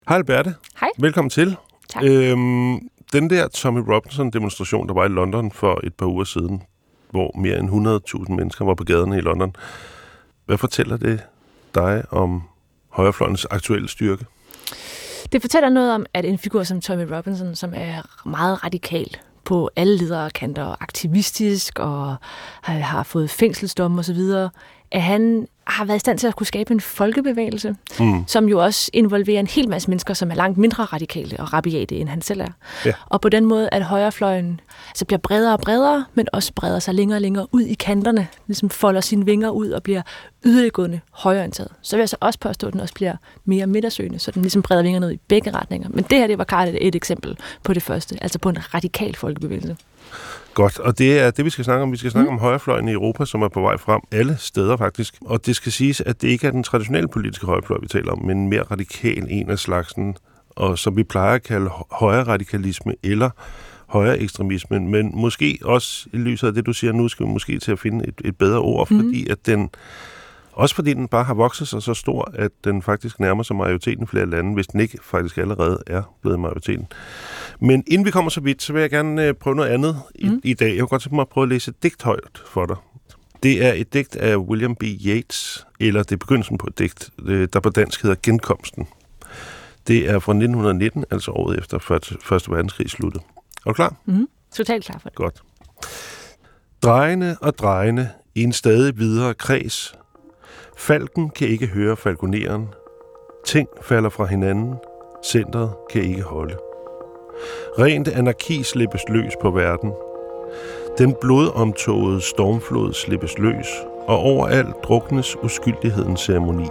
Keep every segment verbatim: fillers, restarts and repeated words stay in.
Hej Alberte. Hej. Velkommen til. Tak. Øhm, den der Tommy Robinson-demonstration, der var i London for et par uger siden, hvor mere end hundrede tusind mennesker var på gaderne i London. Hvad fortæller det dig om højrefløjens aktuelle styrke? Det fortæller noget om, at en figur som Tommy Robinson, som er meget radikal på alle ledere kanter, og aktivistisk og har fået fængselsdomme osv., at han har været i stand til at kunne skabe en folkebevægelse, mm. som jo også involverer en hel masse mennesker, som er langt mindre radikale og rabiate, end han selv er. Ja. Og på den måde, at højrefløjen altså bliver bredere og bredere, men også breder sig længere og længere ud i kanterne, ligesom folder sine vinger ud og bliver yderliggående højreorienteret. Så vil jeg så også påstå, at den også bliver mere midtersøgende, så den ligesom breder vingerne ud i begge retninger. Men det her, det var klart et, et eksempel på det første, altså på en radikal folkebevægelse. Godt, og det er det, vi skal snakke om. Vi skal snakke mm. om højrefløjen i Europa, som er på vej frem alle steder faktisk. Og det skal siges, at det ikke er den traditionelle politiske højrefløj, vi taler om, men en mere radikal en af slagsen, og som vi plejer at kalde højre radikalisme eller højre ekstremisme. Men måske også i lyset af det, du siger nu, skal vi måske til at finde et, et bedre ord, mm. fordi at den også fordi den bare har vokset sig så stor, at den faktisk nærmer sig majoriteten i flere lande, hvis den ikke faktisk allerede er blevet majoriteten. Men inden vi kommer så vidt, så vil jeg gerne prøve noget andet i, mm. i dag. Jeg kunne godt tænke mig at prøve at læse et digt højt for dig. Det er et digt af William B. Yeats, eller det er begyndelsen på et digt, der på dansk hedder Genkomsten. Det er fra nitten nitten, altså året efter første verdenskrig sluttede. Er du klar? Mm. Totalt klar for det. Godt. Drejende og drejende i en stadig videre kreds. Falken kan ikke høre falconeren. Ting falder fra hinanden. Centret kan ikke holde. Rent anarki slippes løs på verden. Den blodomtågede stormflod slippes løs, og overalt druknes uskyldighedens ceremoni.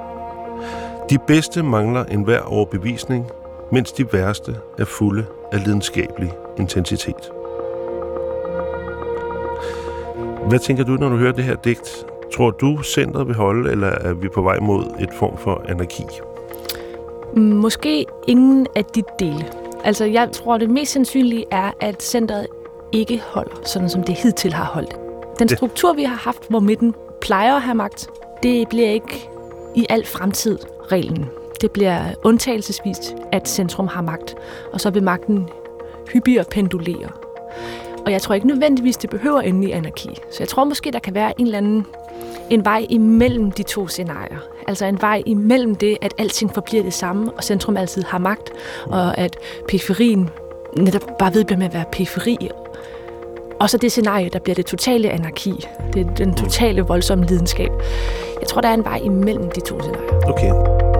De bedste mangler enhver overbevisning, mens de værste er fulde af lidenskabelig intensitet. Hvad tænker du, når du hører det her digt? Tror du, centret vil holde, eller er vi på vej mod et form for anarki? Måske ingen af de dele. Altså, jeg tror, det mest sandsynlige er, at centret ikke holder, sådan som det hidtil har holdt. Den struktur, vi har haft, hvor midten plejer at have magt, det bliver ikke i al fremtid reglen. Det bliver undtagelsesvist, at centrum har magt, og så vil magten hyppigere pendulere. Og jeg tror ikke nødvendigvis, det behøver ende i anarki. Så jeg tror måske, der kan være en eller anden en vej imellem de to scenarier. Altså en vej imellem det, at alting forbliver det samme, og centrum altid har magt, og at periferien netop bare vedbliver med at være periferi. Og så det scenarie, der bliver det totale anarki. Det er den totale voldsomme lidenskab. Jeg tror, der er en vej imellem de to scenarier. Okay.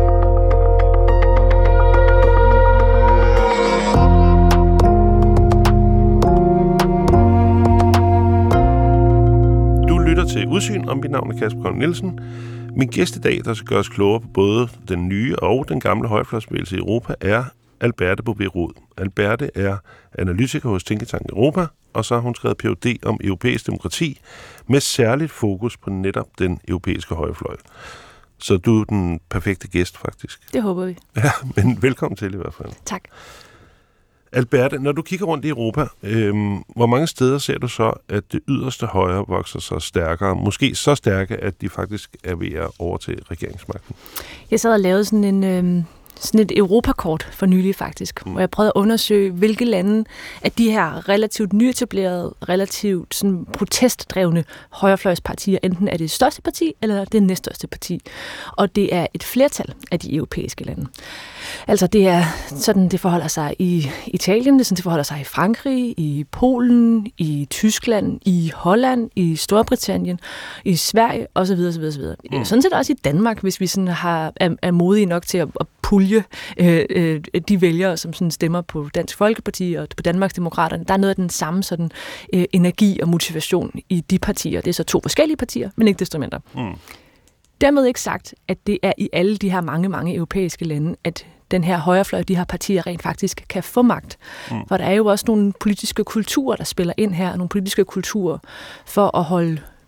Til Udsyn, om mit navn er Kasper Kold Nielsen. Min gæst i dag, der skal gøre os klogere på både den nye og den gamle højrefløjsbevægelse i Europa, er Alberte Bouvet-Roed. Alberte er analytiker hos Tænketank Europa, og så har hun skrevet P H D om europæisk demokrati, med særligt fokus på netop den europæiske højrefløj. Så du er den perfekte gæst, faktisk. Det håber vi. Ja, men velkommen til i hvert fald. Tak. Alberte, når du kigger rundt i Europa, øhm, hvor mange steder ser du så, at det yderste højre vokser sig stærkere? Måske så stærke, at de faktisk er ved at overtage regeringsmagten? Jeg sad og lavede sådan, en, øhm, sådan et europakort for nylig faktisk, mm. hvor jeg prøvede at undersøge, hvilke lande af de her relativt nyetablerede, relativt sådan protestdrevne højrefløjspartier, enten er det største parti, eller det næststørste parti. Og det er et flertal af de europæiske lande. Altså det er sådan, det forholder sig i Italien, det er sådan, det forholder sig i Frankrig, i Polen, i Tyskland, i Holland, i Storbritannien, i Sverige osv. osv., osv. Mm. Sådan set også i Danmark, hvis vi sådan har, er, er modige nok til at, at pulje øh, øh, de vælgere, som sådan stemmer på Dansk Folkeparti og på Danmarksdemokraterne. Der er noget af den samme sådan, øh, energi og motivation i de partier. Det er så to forskellige partier, men ikke desto mindre. Mm. Dermed ikke sagt, at det er i alle de her mange, mange europæiske lande, at den her højrefløj, de her partier rent faktisk kan få magt. Mm. For der er jo også nogle politiske kulturer, der spiller ind her, nogle politiske kulturer for at holde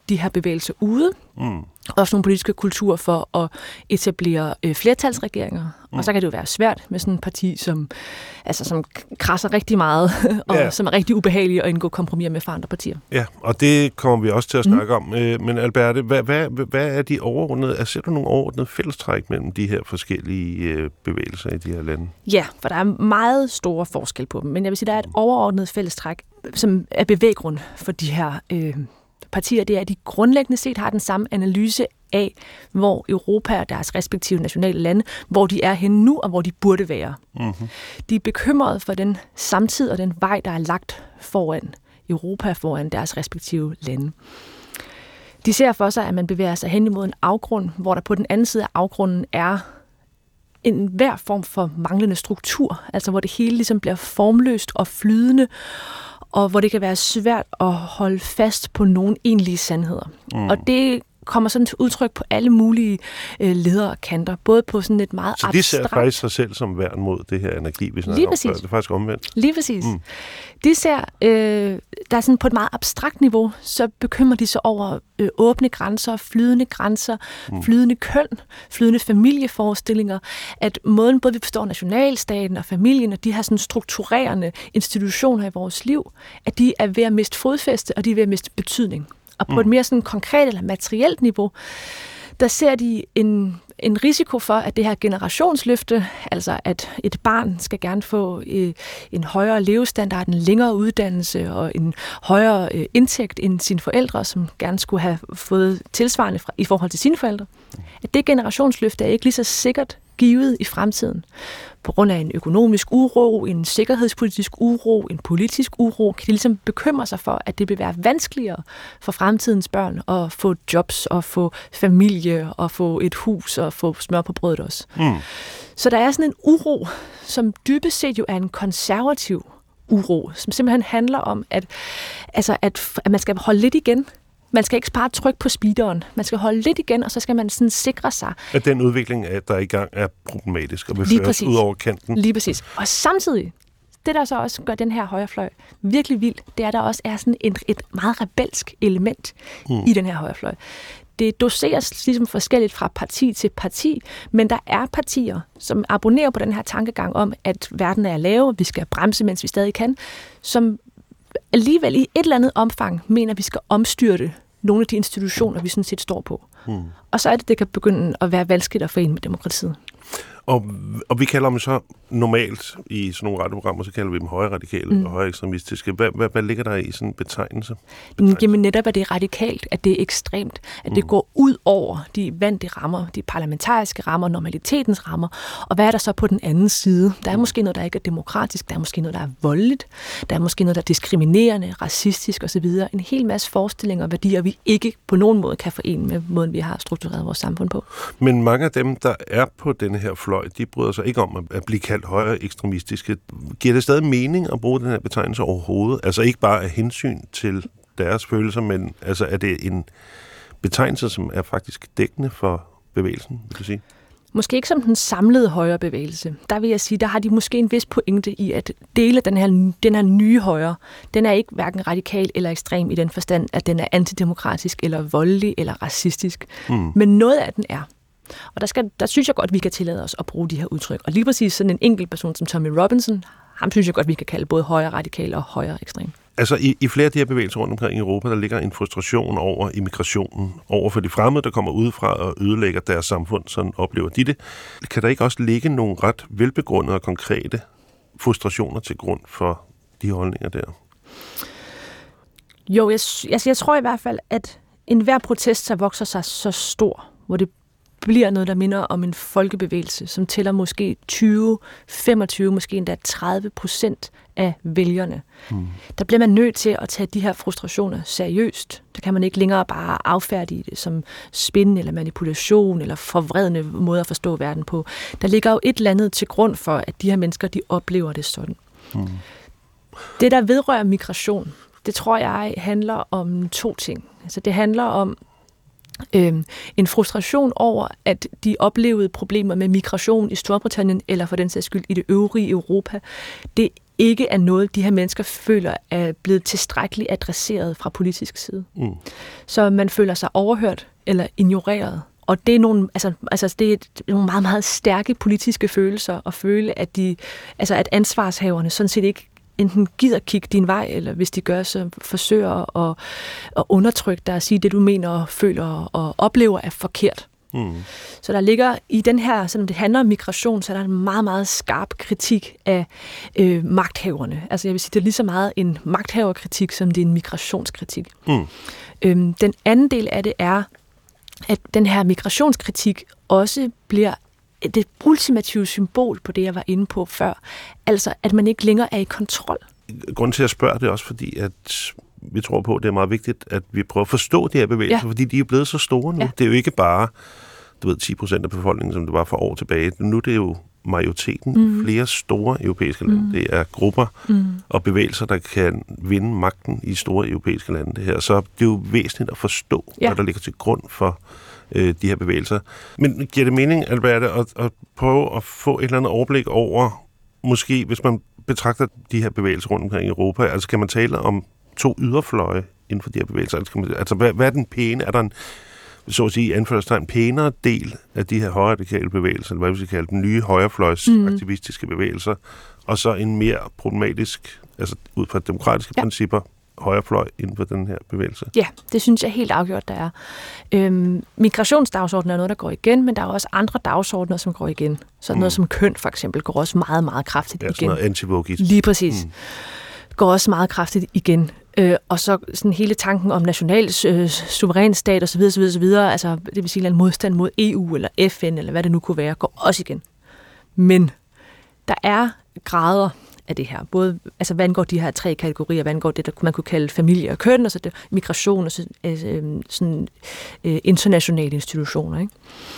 de her bevægelser ude. Mm. Også nogle politiske kulturer for at etablere øh, flertalsregeringer. Mm. Og så kan det jo være svært med sådan et parti, som, altså, som krasser rigtig meget, og ja. som er rigtig ubehagelige at indgå kompromiser med for andre partier. Ja, og det kommer vi også til at snakke mm. om. Men Alberte, hvad, hvad, hvad er de overordnede, altså, ser du nogle overordnede fællestræk mellem de her forskellige bevægelser i de her lande? Ja, for der er meget store forskel på dem, men jeg vil sige, der er et overordnet fællestræk, som er bevæggrund for de her øh, partier, det er, at de grundlæggende set har den samme analyse af, hvor Europa og deres respektive nationale lande, hvor de er henne nu, og hvor de burde være. Mm-hmm. De er bekymrede for den samtid og den vej, der er lagt foran Europa, foran deres respektive lande. De ser for sig, at man bevæger sig hen imod en afgrund, hvor der på den anden side af afgrunden er en hver form for manglende struktur, altså hvor det hele ligesom bliver formløst og flydende, og hvor det kan være svært at holde fast på nogle egentlige sandheder. Mm. Og det kommer sådan til udtryk på alle mulige øh, ledere og kanter, både på sådan et meget abstrakt... Så de ser faktisk sig selv som værn mod det her energi, vi snakker om før. Det er faktisk omvendt. Lige præcis. Mm. De ser, øh, der er sådan på et meget abstrakt niveau, så bekymrer de sig over øh, åbne grænser, flydende grænser, mm. flydende køn, flydende familieforestillinger, at måden både vi forstår nationalstaten og familien, og de her sådan strukturerende institutioner i vores liv, at de er ved at miste fodfæste, og de er ved at miste betydning. Og på mm. et mere sådan konkret eller materielt niveau, der ser de en, en risiko for, at det her generationsløfte, altså at et barn skal gerne få øh, en højere levestandard, en længere uddannelse og en højere øh, indtægt end sine forældre, som gerne skulle have fået tilsvarende fra, i forhold til sine forældre. At det generationsløfte er ikke lige så sikkert givet i fremtiden. På grund af en økonomisk uro, en sikkerhedspolitisk uro, en politisk uro, kan de ligesom bekymre sig for, at det vil være vanskeligere for fremtidens børn at få jobs og få familie og få et hus og få smør på brødet også. Mm. Så der er sådan en uro, som dybest set jo er en konservativ uro, som simpelthen handler om, at, altså at, at man skal holde lidt igen. Man skal ikke bare trykke på speederen. Man skal holde lidt igen, og så skal man sådan sikre sig. At den udvikling, der er i gang, er problematisk og vil føres ud over kanten. Lige præcis. Og samtidig, det der så også gør den her højrefløj virkelig vild, det er, at der også er sådan et, et meget rebelsk element mm. i den her højrefløj. Det doseres ligesom forskelligt fra parti til parti, men der er partier, som abonnerer på den her tankegang om, at verden er lav, vi skal bremse, mens vi stadig kan, som alligevel i et eller andet omfang mener, at vi skal omstyrte nogle af de institutioner, vi sådan set står på. Hmm. Og så er det, det kan begynde at være vanskeligt at forene med demokratiet. Og, og vi kalder dem så normalt i sådan nogle radioprogrammer, så kalder vi dem højre radikale mm. og højre ekstremistiske. Hvad, hvad, hvad ligger der i sådan en betegnelse? betegnelse? Jamen netop, at det er radikalt, at det er ekstremt, at mm. det går ud over de vante rammer, de parlamentariske rammer, normalitetens rammer. Og hvad er der så på den anden side? Der er mm. måske noget, der ikke er demokratisk, der er måske noget, der er voldeligt, der er måske noget, der er diskriminerende, racistisk osv. En hel masse forestillinger og værdier, vi ikke på nogen måde kan forene med måden, vi har struktureret vores samfund på. Men mange af dem, der er på denne her fløj, de bryder sig ikke om at blive kaldt højre ekstremistiske. Giver det stadig mening at bruge den her betegnelse overhovedet? Altså ikke bare af hensyn til deres følelser, men altså er det en betegnelse, som er faktisk dækkende for bevægelsen, vil du sige? Måske ikke som den samlede højre bevægelse. Der vil jeg sige, der har de måske en vis pointe i, at dele den her, den her nye højre, den er ikke hverken radikal eller ekstrem i den forstand, at den er antidemokratisk eller voldelig eller racistisk. Mm. Men noget af den er. Og der, skal, der synes jeg godt, vi kan tillade os at bruge de her udtryk. Og lige præcis sådan en enkelt person som Tommy Robinson, ham synes jeg godt, vi kan kalde både højre radikal og højre ekstrem. Altså i, i flere af de her bevægelser rundt omkring i Europa, der ligger en frustration over immigrationen, over for de fremmede, der kommer udefra og ødelægger deres samfund, sådan oplever de det. Kan der ikke også ligge nogle ret velbegrundede og konkrete frustrationer til grund for de holdninger der? Jo, jeg, altså jeg tror i hvert fald, at enhver protest, der vokser sig så stor, hvor det bliver noget, der minder om en folkebevægelse, som tæller måske tyve, femogtyve, måske endda tredive procent af vælgerne. Mm. Der bliver man nødt til at tage de her frustrationer seriøst. Der kan man ikke længere bare affærdige det som spin eller manipulation eller forvredende måde at forstå verden på. Der ligger jo et eller andet til grund for, at de her mennesker, de oplever det sådan. Mm. Det, der vedrører migration, det tror jeg handler om to ting. Altså det handler om Øhm, en frustration over, at de oplevede problemer med migration i Storbritannien, eller for den sags skyld i det øvrige Europa, det ikke er noget, de her mennesker føler er blevet tilstrækkeligt adresseret fra politisk side. Mm. Så man føler sig overhørt eller ignoreret. Og det er nogle, altså, altså det er nogle meget, meget stærke politiske følelser at føle, at, de, altså at ansvarshaverne sådan set ikke enten gider kigge din vej, eller hvis de gør, så forsøger at, at undertrykke dig og sige, det du mener og føler og oplever er forkert. Mm. Så der ligger i den her, selvom det handler om migration, så er der en meget, meget skarp kritik af øh, magthaverne. Altså jeg vil sige, det er lige så meget en magthaverkritik, som det er en migrationskritik. Mm. Øhm, den anden del af det er, at den her migrationskritik også bliver det ultimative symbol på det, jeg var inde på før. Altså, at man ikke længere er i kontrol. Grunden til at spørge det er også fordi, at vi tror på, at det er meget vigtigt, at vi prøver at forstå de her bevægelser, ja. Fordi de er blevet så store nu. Ja. Det er jo ikke bare, du ved, ti procent af befolkningen, som det var for år tilbage. Nu er det jo majoriteten, mm. flere store europæiske lande. Mm. Det er grupper mm. og bevægelser, der kan vinde magten i store europæiske lande. Det her. Så det er jo væsentligt at forstå, ja. Hvad der ligger til grund for øh, de her bevægelser. Men giver det mening, Alberte, at, at prøve at få et eller andet overblik over, måske hvis man betragter de her bevægelser rundt omkring i Europa, altså kan man tale om to yderfløje inden for de her bevægelser? Altså, kan man, altså hvad, hvad er den pæne? Er der en, så at sige, anførselstegn, pænere del af de her højradikale bevægelser, eller hvad vi skal kalde dem, nye højrefløjs mm. aktivistiske bevægelser, og så en mere problematisk, altså ud fra demokratiske ja. Principper, højrefløj inden for den her bevægelse? Ja, det synes jeg helt afgjort, der er. Øhm, migrationsdagsordenen er noget, der går igen, men der er også andre dagsordner, som går igen. Så mm. noget som køn, for eksempel, går også meget, meget kraftigt ja, igen. Ja, sådan noget antivogist. Lige præcis. Mm. Går også meget kraftigt igen. Øh, og så sådan hele tanken om national øh, suverænstat osv., osv., osv., altså det vil sige en modstand mod E U eller F N, eller hvad det nu kunne være, går også igen. Men der er grader af det her. Både, altså hvad angår de her tre kategorier, hvad angår det, der man kunne kalde familie og køn, og så det, migration og så, øh, sådan øh, internationale institutioner. Ikke?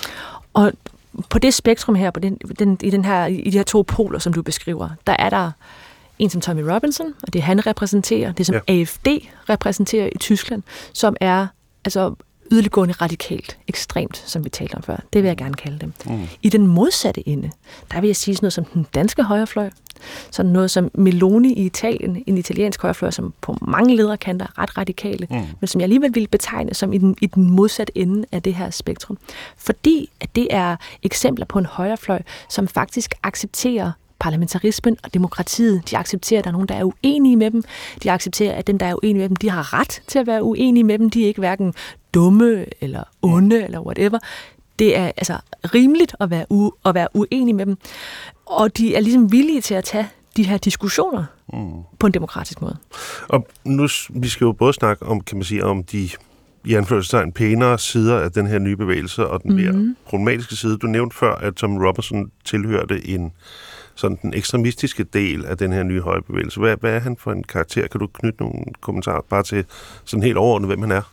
Og på det spektrum her, på den, den, i, den her, i de her to poler, som du beskriver, der er der en som Tommy Robinson, og det han repræsenterer, det som ja. A F D repræsenterer i Tyskland, som er altså yderliggående radikalt, ekstremt, som vi talte om før. Det vil jeg gerne kalde dem. Mm. I den modsatte ende, der vil jeg sige sådan noget som den danske højrefløj, sådan noget som Meloni i Italien, en italiensk højrefløj, som på mange lederkanter er ret radikale, mm. men som jeg alligevel vil betegne som i den, i den modsatte ende af det her spektrum. Fordi at det er eksempler på en højrefløj, som faktisk accepterer parlamentarismen og demokratiet. De accepterer, at der er nogen, der er uenige med dem. De accepterer, at den, der er uenige med dem, de har ret til at være uenige med dem. De er ikke hverken dumme eller onde eller whatever. Det er altså rimeligt at være, u- at være uenige med dem. Og de er ligesom villige til at tage de her diskussioner mm. på en demokratisk måde. Og nu, vi skal jo både snakke om, kan man sige, om de i anførselstegn pænere sider af den her nye bevægelse, og den mere mm. problematiske side. Du nævnte før, at Tom Robinson tilhørte en sådan den ekstremistiske del af den her nye højrebevægelse. Hvad, hvad er han for en karakter? Kan du knytte nogle kommentarer bare til sådan helt overordnet, hvem han er?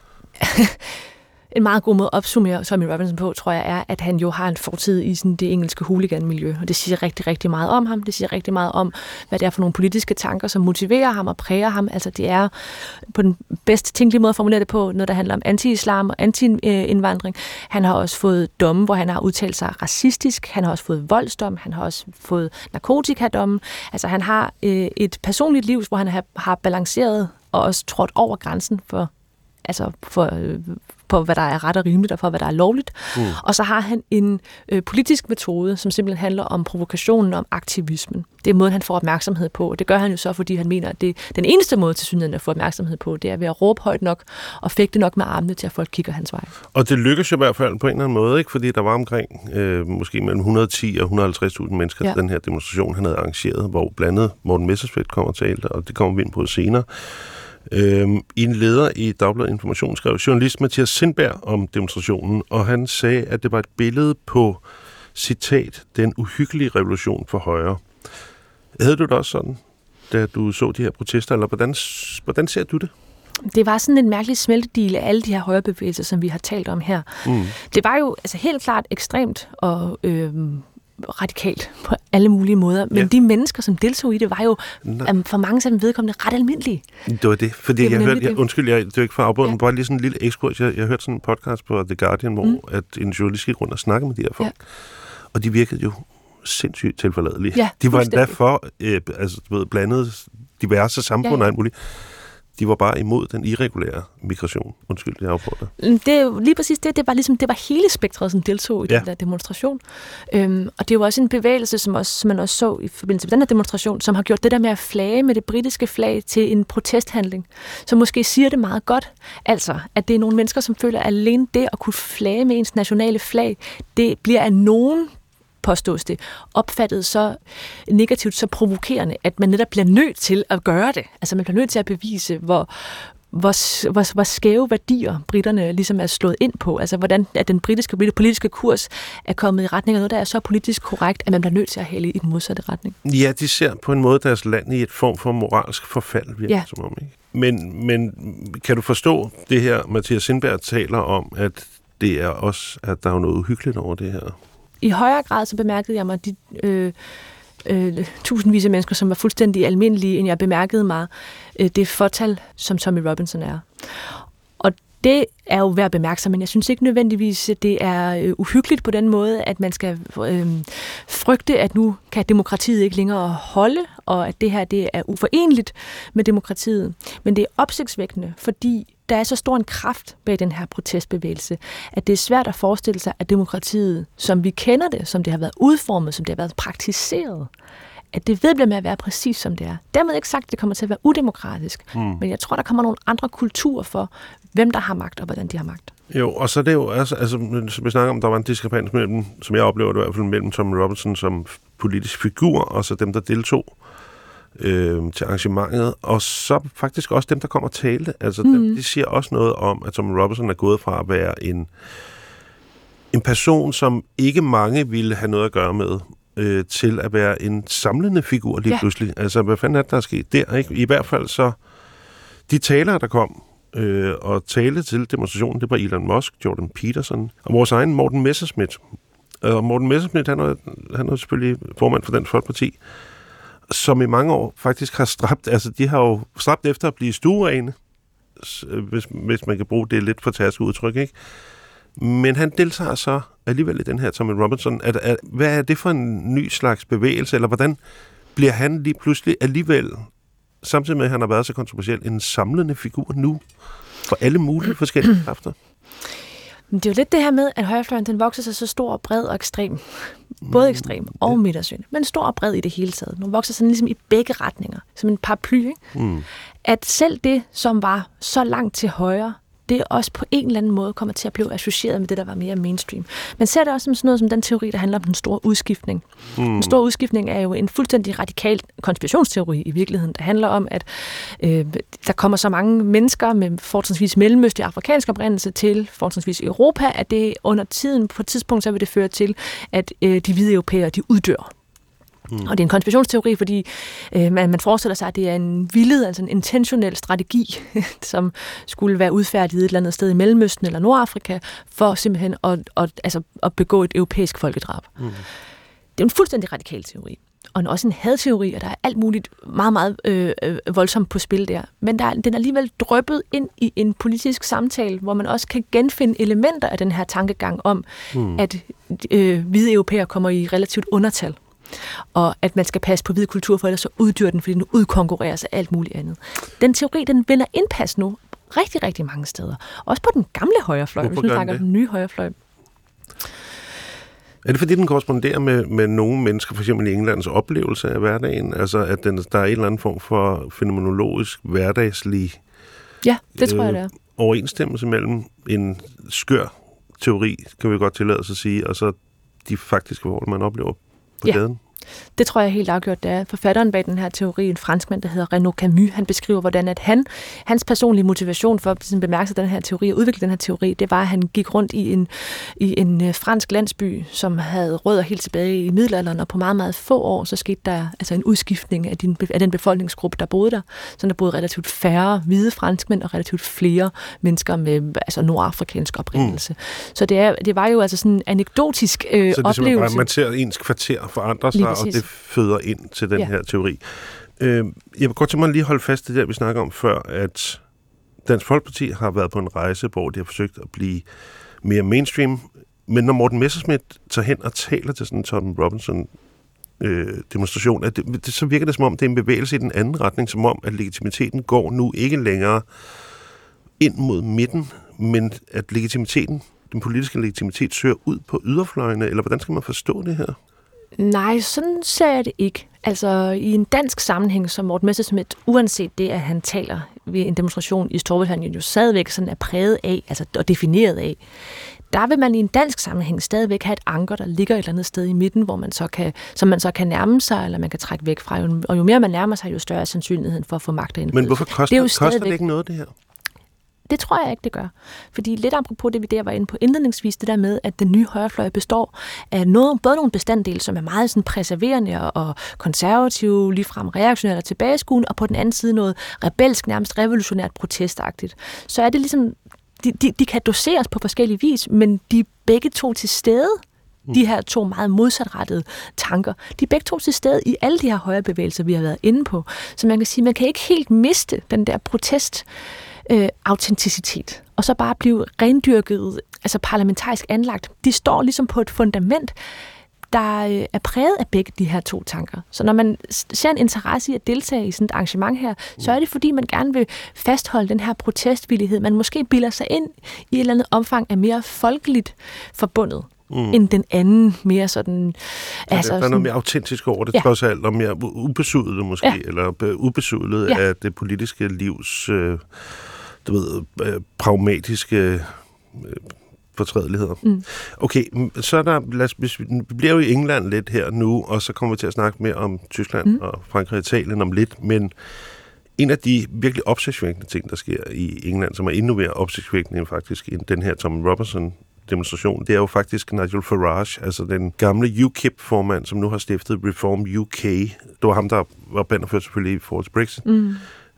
En meget god måde at opsummere Tommy Robinson på, tror jeg, er, at han jo har en fortid i sådan det engelske hooligan-miljø, og det siger rigtig, rigtig meget om ham. Det siger rigtig meget om, hvad det er for nogle politiske tanker, som motiverer ham og præger ham. Altså det er på den bedst tænkelige måde at formulere det på, noget der handler om anti-islam og anti-indvandring. Han har også fået domme, hvor han har udtalt sig racistisk. Han har også fået voldsdom. Han har også fået narkotikadomme. Altså han har øh, et personligt liv, hvor han har, har balanceret og også trådt over grænsen for altså for, øh, på, hvad der er ret og rimeligt, og for, hvad der er lovligt. Mm. Og så har han en øh, politisk metode, som simpelthen handler om provokationen, om aktivismen. Det er måden, han får opmærksomhed på, og det gør han jo så, fordi han mener, at det den eneste måde til synligheden at få opmærksomhed på, det er ved at råbe højt nok og fægte nok med armene til, at folk kigger hans vej. Og det lykkes jo i hvert fald på en eller anden måde, ikke? Fordi der var omkring øh, måske mellem et hundrede og ti og et hundrede og halvtreds tusind mennesker ja. til den her demonstration, han havde arrangeret, hvor blandt andet Morten Messerschmidt kommer og talte, og det kommer vi ind på senere. Øhm, I en leder i Dagbladet Information skrev journalist Mathias Sindberg om demonstrationen, og han sagde, at det var et billede på, citat, den uhyggelige revolution for højre. Havde du det også sådan, da du så de her protester, eller hvordan, hvordan ser du det? Det var sådan en mærkelig smeltedil af alle de her højrebevægelser, som vi har talt om her. Mm. Det var jo altså helt klart ekstremt og øh, radikalt på alle mulige måder, men ja. de mennesker, som deltog i det, var jo um, for mange af dem vedkommende ret almindelige. Det var det, fordi det jeg hørte, jeg, undskyld, jeg, det er ikke for afbrudt, ja. men bare lige sådan en lille ekskurs. Jeg, jeg hørte sådan en podcast på The Guardian, hvor mm. at en journalist gik rundt og snakkede med de her folk, ja. og de virkede jo sindssygt tilforladelige. Ja, de var endda for øh, altså, ved, blandet diverse samfund ja, ja. og alt muligt. De var bare imod den irregulære migration. Undskyld, jeg afprøver det. Det er jo lige præcis det. Det var, ligesom, det var hele spektret, som deltog i ja. den der demonstration. Øhm, og det er jo også en bevægelse, som, også, som man også så i forbindelse med den her demonstration, som har gjort det der med at flage med det britiske flag til en protesthandling. Så måske siger det meget godt. Altså, at det er nogle mennesker, som føler, at alene det at kunne flage med ens nationale flag, det bliver af nogen, påstås det, opfattet så negativt, så provokerende, at man netop bliver nødt til at gøre det. Altså man bliver nødt til at bevise, hvor, hvor, hvor, hvor skæve værdier britterne ligesom er slået ind på. Altså hvordan at den britiske politiske kurs er kommet i retning af noget, der er så politisk korrekt, at man bliver nødt til at hælde i den modsatte retning. Ja, de ser på en måde deres land i et form for moralsk forfald, virker ja. som om, ikke? Men, men kan du forstå det her, Mathias Sindberg taler om, at det er også, at der er noget uhyggeligt over det her? I højere grad så bemærkede jeg mig de øh, øh, tusindvis af mennesker, som var fuldstændig almindelige, end jeg bemærkede mig øh, det fortal, som Tommy Robinson er. Og det er jo værd at bemærke sig, men jeg synes ikke nødvendigvis, at det er øh, uhyggeligt på den måde, at man skal øh, frygte, at nu kan demokratiet ikke længere holde, og at det her det er uforenligt med demokratiet. Men det er opsigtsvækkende, fordi der er så stor en kraft bag den her protestbevægelse, at det er svært at forestille sig, at demokratiet, som vi kender det, som det har været udformet, som det har været praktiseret, at det vedbliver med at være præcis som det er. Dermed ikke sagt, at det kommer til at være udemokratisk, mm. men jeg tror, der kommer nogle andre kulturer for, hvem der har magt og hvordan de har magt. Jo, og så er det jo, altså, altså som vi snakker om, der var en diskrepans mellem, som jeg oplever det i hvert fald, mellem Tommy Robinson som politisk figur, og så dem, der deltog øh, til arrangementet, og så faktisk også dem, der kommer og talte. Altså, mm. dem, de siger også noget om, at Tommy Robinson er gået fra at være en, en person, som ikke mange ville have noget at gøre med, øh, til at være en samlende figur lige ja. pludselig. Altså, hvad fanden er det, der er sket der, ikke? I hvert fald så, de talere, der kom øh, og talte til demonstrationen, det var Elon Musk, Jordan Peterson, og vores egen Morten Messerschmidt. Og Morten Messerschmidt, han er, han er selvfølgelig formand for Dansk Folkeparti, som i mange år faktisk har stræbt, altså de har jo stræbt efter at blive stuerene, hvis, hvis man kan bruge det lidt for tærske udtryk, ikke? Men han deltager så alligevel i den her Tommy Robinson. At, at, hvad er det for en ny slags bevægelse, eller hvordan bliver han lige pludselig alligevel, samtidig med at han har været så kontroversiel, en samlende figur nu for alle mulige forskellige kræfter? Det er jo lidt det her med, at højrefløjen den vokser sig så stor og bred og ekstrem. Både ekstrem og ja. midtersøgende, men stor og bred i det hele taget. Nu vokser sådan ligesom i begge retninger, som en paraply. Ikke? Mm. At selv det, som var så langt til højre, det også på en eller anden måde kommer til at blive associeret med det, der var mere mainstream. Man ser det også som sådan noget som den teori, der handler om den store udskiftning. Mm. Den store udskiftning er jo en fuldstændig radikal konspirationsteori i virkeligheden, der handler om, at øh, der kommer så mange mennesker med fortrinsvis mellemøstlig afrikansk oprindelse til fortrinsvis Europa, at det under tiden, på et tidspunkt, så vil det føre til, at øh, de hvide europæere, de uddør. Mm. Og det er en konspirationsteori, fordi øh, man, man forestiller sig, at det er en villet, altså en intentionel strategi, som skulle være udfærdiget et eller andet sted i Mellemøsten eller Nordafrika, for simpelthen at, at, altså, at begå et europæisk folkedrab. Mm. Det er en fuldstændig radikal teori. Og også en hadteori, og der er alt muligt meget, meget øh, voldsomt på spil der. Men der er, den er alligevel dryppet ind i en politisk samtale, hvor man også kan genfinde elementer af den her tankegang om, mm. at øh, hvide europæere kommer i relativt undertal. Og at man skal passe på hvid kultur, for ellers så uddyr den, fordi den udkonkurreres af alt muligt andet. Den teori, den vinder indpas nu rigtig, rigtig mange steder. Også på den gamle højrefløj, hvis vi snakker den nye højrefløj. Er det fordi, den korresponderer med, med nogle mennesker, for eksempel i Englands oplevelse af hverdagen? Altså, at den, der er en eller anden form for fænomenologisk, hverdagslig ja, det tror jeg, det er. overensstemmelse mellem en skør teori, kan vi godt tillade os at sige, og så de faktiske forhold, man oplever på ja. gaden. Det tror jeg helt afgjort, det er. Forfatteren bag den her teori, en franskmand, der hedder Renaud Camus, han beskriver, hvordan at han, hans personlige motivation for at bemærke sig den her teori og udvikle den her teori, det var, at han gik rundt i en, i en fransk landsby, som havde rødder helt tilbage i middelalderen, og på meget, meget få år, så skete der altså en udskiftning af, din, af den befolkningsgruppe, der boede der. Så der boede relativt færre hvide franskmænd og relativt flere mennesker med altså nordafrikansk oprindelse. Mm. Så det, er, det var jo altså sådan en anekdotisk øh, så det oplevelse. Så det er man ser ens kvarter forandre sig, og det føder ind til den ja. her teori. Øh, jeg vil godt til mig lige holde fast i det, vi snakker om før, at Dansk Folkeparti har været på en rejse, hvor de har forsøgt at blive mere mainstream, men når Morten Messerschmidt tager hen og taler til sådan en Tommy Robinson, øh, demonstration, at det, det, så virker det som om, det er en bevægelse i den anden retning, som om, at legitimiteten går nu ikke længere ind mod midten, men at legitimiteten, den politiske legitimitet, søger ud på yderfløjene, eller hvordan skal man forstå det her? Nej, sådan ser jeg det ikke. Altså i en dansk sammenhæng, som Morten Messerschmidt, uanset det, at han taler ved en demonstration i Storbritannien, jo stadigvæk sådan er præget af, altså og defineret af, der vil man i en dansk sammenhæng stadigvæk have et anker, der ligger et eller andet sted i midten, hvor man så kan, som man så kan nærme sig, eller man kan trække væk fra. Og jo mere man nærmer sig, jo større er sandsynligheden for at få magt og indflydelse. Men hvorfor koster det, koster stadigvæk... det ikke noget, det her? Det tror jeg ikke, det gør. Fordi lidt apropos det, vi der var inde på indledningsvis, det der med, at den nye højrefløj består af noget, både nogle bestanddele, som er meget sådan præserverende og konservative, ligefrem reaktionære og tilbageskuende, og på den anden side noget rebelsk, nærmest revolutionært protestagtigt. Så er det ligesom, de, de, de kan doseres på forskellige vis, men de er begge to til stede. De her to meget modsatrettede tanker, de er begge to til stede i alle de her højrebevægelser, vi har været inde på. Så man kan sige, man kan ikke helt miste den der protest, Øh, autenticitet, og så bare blive rendyrket, altså parlamentarisk anlagt. De står ligesom på et fundament, der øh, er præget af begge de her to tanker. Så når man ser en interesse i at deltage i sådan et arrangement her, så er det fordi, man gerne vil fastholde den her protestvillighed. Man måske bilder sig ind i et eller andet omfang af mere folkeligt forbundet. Mm. end den anden, mere sådan... Ja, altså, der er noget sådan, mere autentisk over det, ja. Trods alt, og mere ubesudlet måske, ja. eller ubesudlet ja. af det politiske livs, øh, du ved, øh, pragmatiske øh, fortrædeligheder. Mm. Okay, så er der, lad os, hvis vi, vi bliver jo i England lidt her nu, og så kommer vi til at snakke mere om Tyskland mm. og Frankrig og Italien om lidt, men en af de virkelig opsigtsvækkende ting, der sker i England, som er endnu mere opsigtsvækkende faktisk end den her Tom Robinson demonstration, det er jo faktisk Nigel Farage, altså den gamle U K I P-formand, som nu har stiftet Reform U K. Det var ham, der var bannerført selvfølgelig i forhold til Brexit. Mm.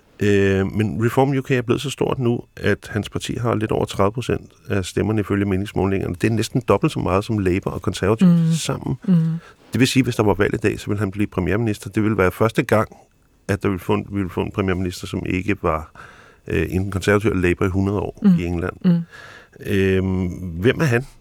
Øh, men Reform U K er blevet så stort nu, at hans parti har lidt over tredive procent af stemmerne ifølge meningsmålingerne. Det er næsten dobbelt så meget som Labour og Konservative mm. sammen. Mm. Det vil sige, hvis der var valg i dag, så ville han blive premierminister. Det ville være første gang, at der ville få en, ville få en premierminister, som ikke var øh, en konservativ Labour i hundrede år mm. i England. Mm. Øhm, hvem er han?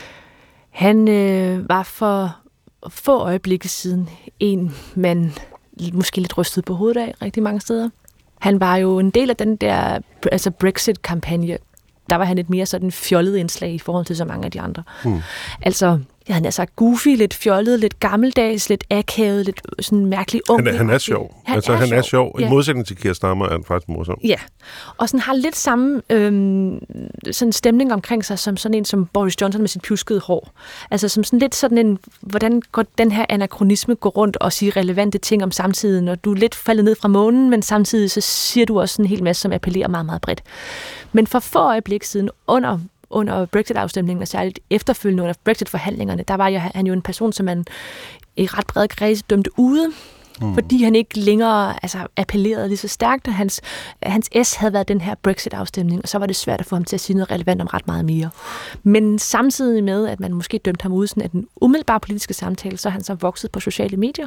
Han øh, var for få øjeblikke siden en, man måske lidt rystet på hovedet af rigtig mange steder. Han var jo en del af den der altså Brexit-kampagne. Der var han et mere sådan fjollet indslag i forhold til så mange af de andre. Hmm. Altså, ja, han er sagt goofy, lidt fjollet, lidt gammeldags, lidt akavet, lidt sådan mærkelig ung. Han er, han er sjov. Han altså, er han sjov. er sjov. I ja. modsætning til Keir Starmer er han faktisk morsom. Ja, og sådan har lidt samme øhm, sådan stemning omkring sig, som sådan en som Boris Johnson med sit pjuskede hår. Altså som sådan lidt sådan en, hvordan går den her anakronisme går rundt og siger relevante ting om samtiden, og du er lidt faldet ned fra månen, men samtidig så siger du også en hel masse, som appellerer meget, meget bredt. Men for få øjeblik siden, under under Brexit-afstemningen, og særligt efterfølgende under Brexit-forhandlingerne, der var jo, han jo en person, som man i ret bred kreds dømte ude, mm. fordi han ikke længere altså, appellerede lige så stærkt, og hans, hans S havde været den her Brexit-afstemning, og så var det svært at få ham til at sige noget relevant om ret meget mere. Men samtidig med, at man måske dømte ham ude sådan af den umiddelbare politiske samtale, så er han så vokset på sociale medier,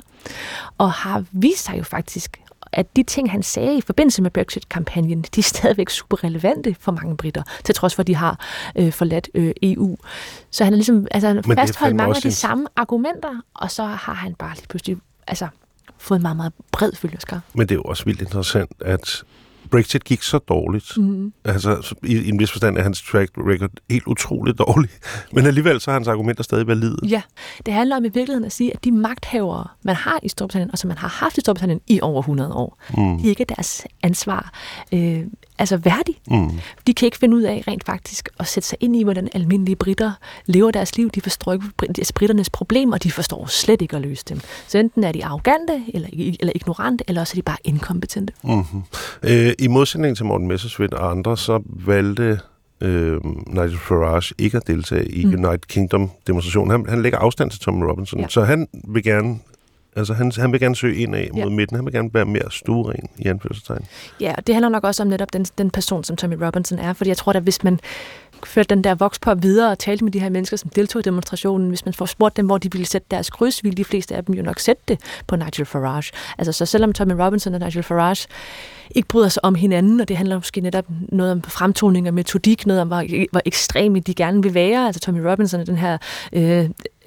og har vist sig jo faktisk, at de ting, han sagde i forbindelse med Brexit-kampagnen, de er stadigvæk super relevante for mange britter, til trods for, at de har øh, forladt øh, E U. Så han har ligesom altså, fastholdt mange af de samme argumenter, og så har han bare lige pludselig altså, fået en meget, meget bred følgerskare. Men det er jo også vildt interessant, at Brexit gik så dårligt. Mm. Altså, i, i en vis forstand er hans track record helt utroligt dårlig. Men alligevel så har hans argumenter stadig valide. Ja, det handler om i virkeligheden at sige, at de magthavere, man har i Storbritannien, og som man har haft i Storbritannien i over hundrede år, mm. de er ikke deres ansvar øh, altså værdig. Mm. De kan ikke finde ud af rent faktisk at sætte sig ind i, hvordan almindelige britter lever deres liv. De forstår ikke britternes problemer, og de forstår slet ikke at løse dem. Så enten er de arrogante, eller, eller ignorante, eller også er de bare inkompetente. Mm-hmm. Øh, I modsætning til Morten Messerschmidt og andre, så valgte øh, Nigel Farage ikke at deltage i mm. United Kingdom-demonstrationen. Han, han lægger afstand til Tom Robinson, ja. Så han vil gerne Altså, han, han vil gerne søge ind af mod ja. midten. Han vil gerne være mere stueren i anførselstegn. Ja, og det handler nok også om netop den, den person, som Tommy Robinson er. Fordi jeg tror, at hvis man førte den der voxpop videre og talte med de her mennesker, som deltog i demonstrationen, hvis man får spurgt dem, hvor de ville sætte deres kryds, ville de fleste af dem jo nok sætte det på Nigel Farage. Altså, så selvom Tommy Robinson og Nigel Farage ikke bryder sig om hinanden, og det handler måske netop noget om fremtoning og metodik, noget om, hvor, hvor ekstreme de gerne vil være. Altså, Tommy Robinson er den her... Øh,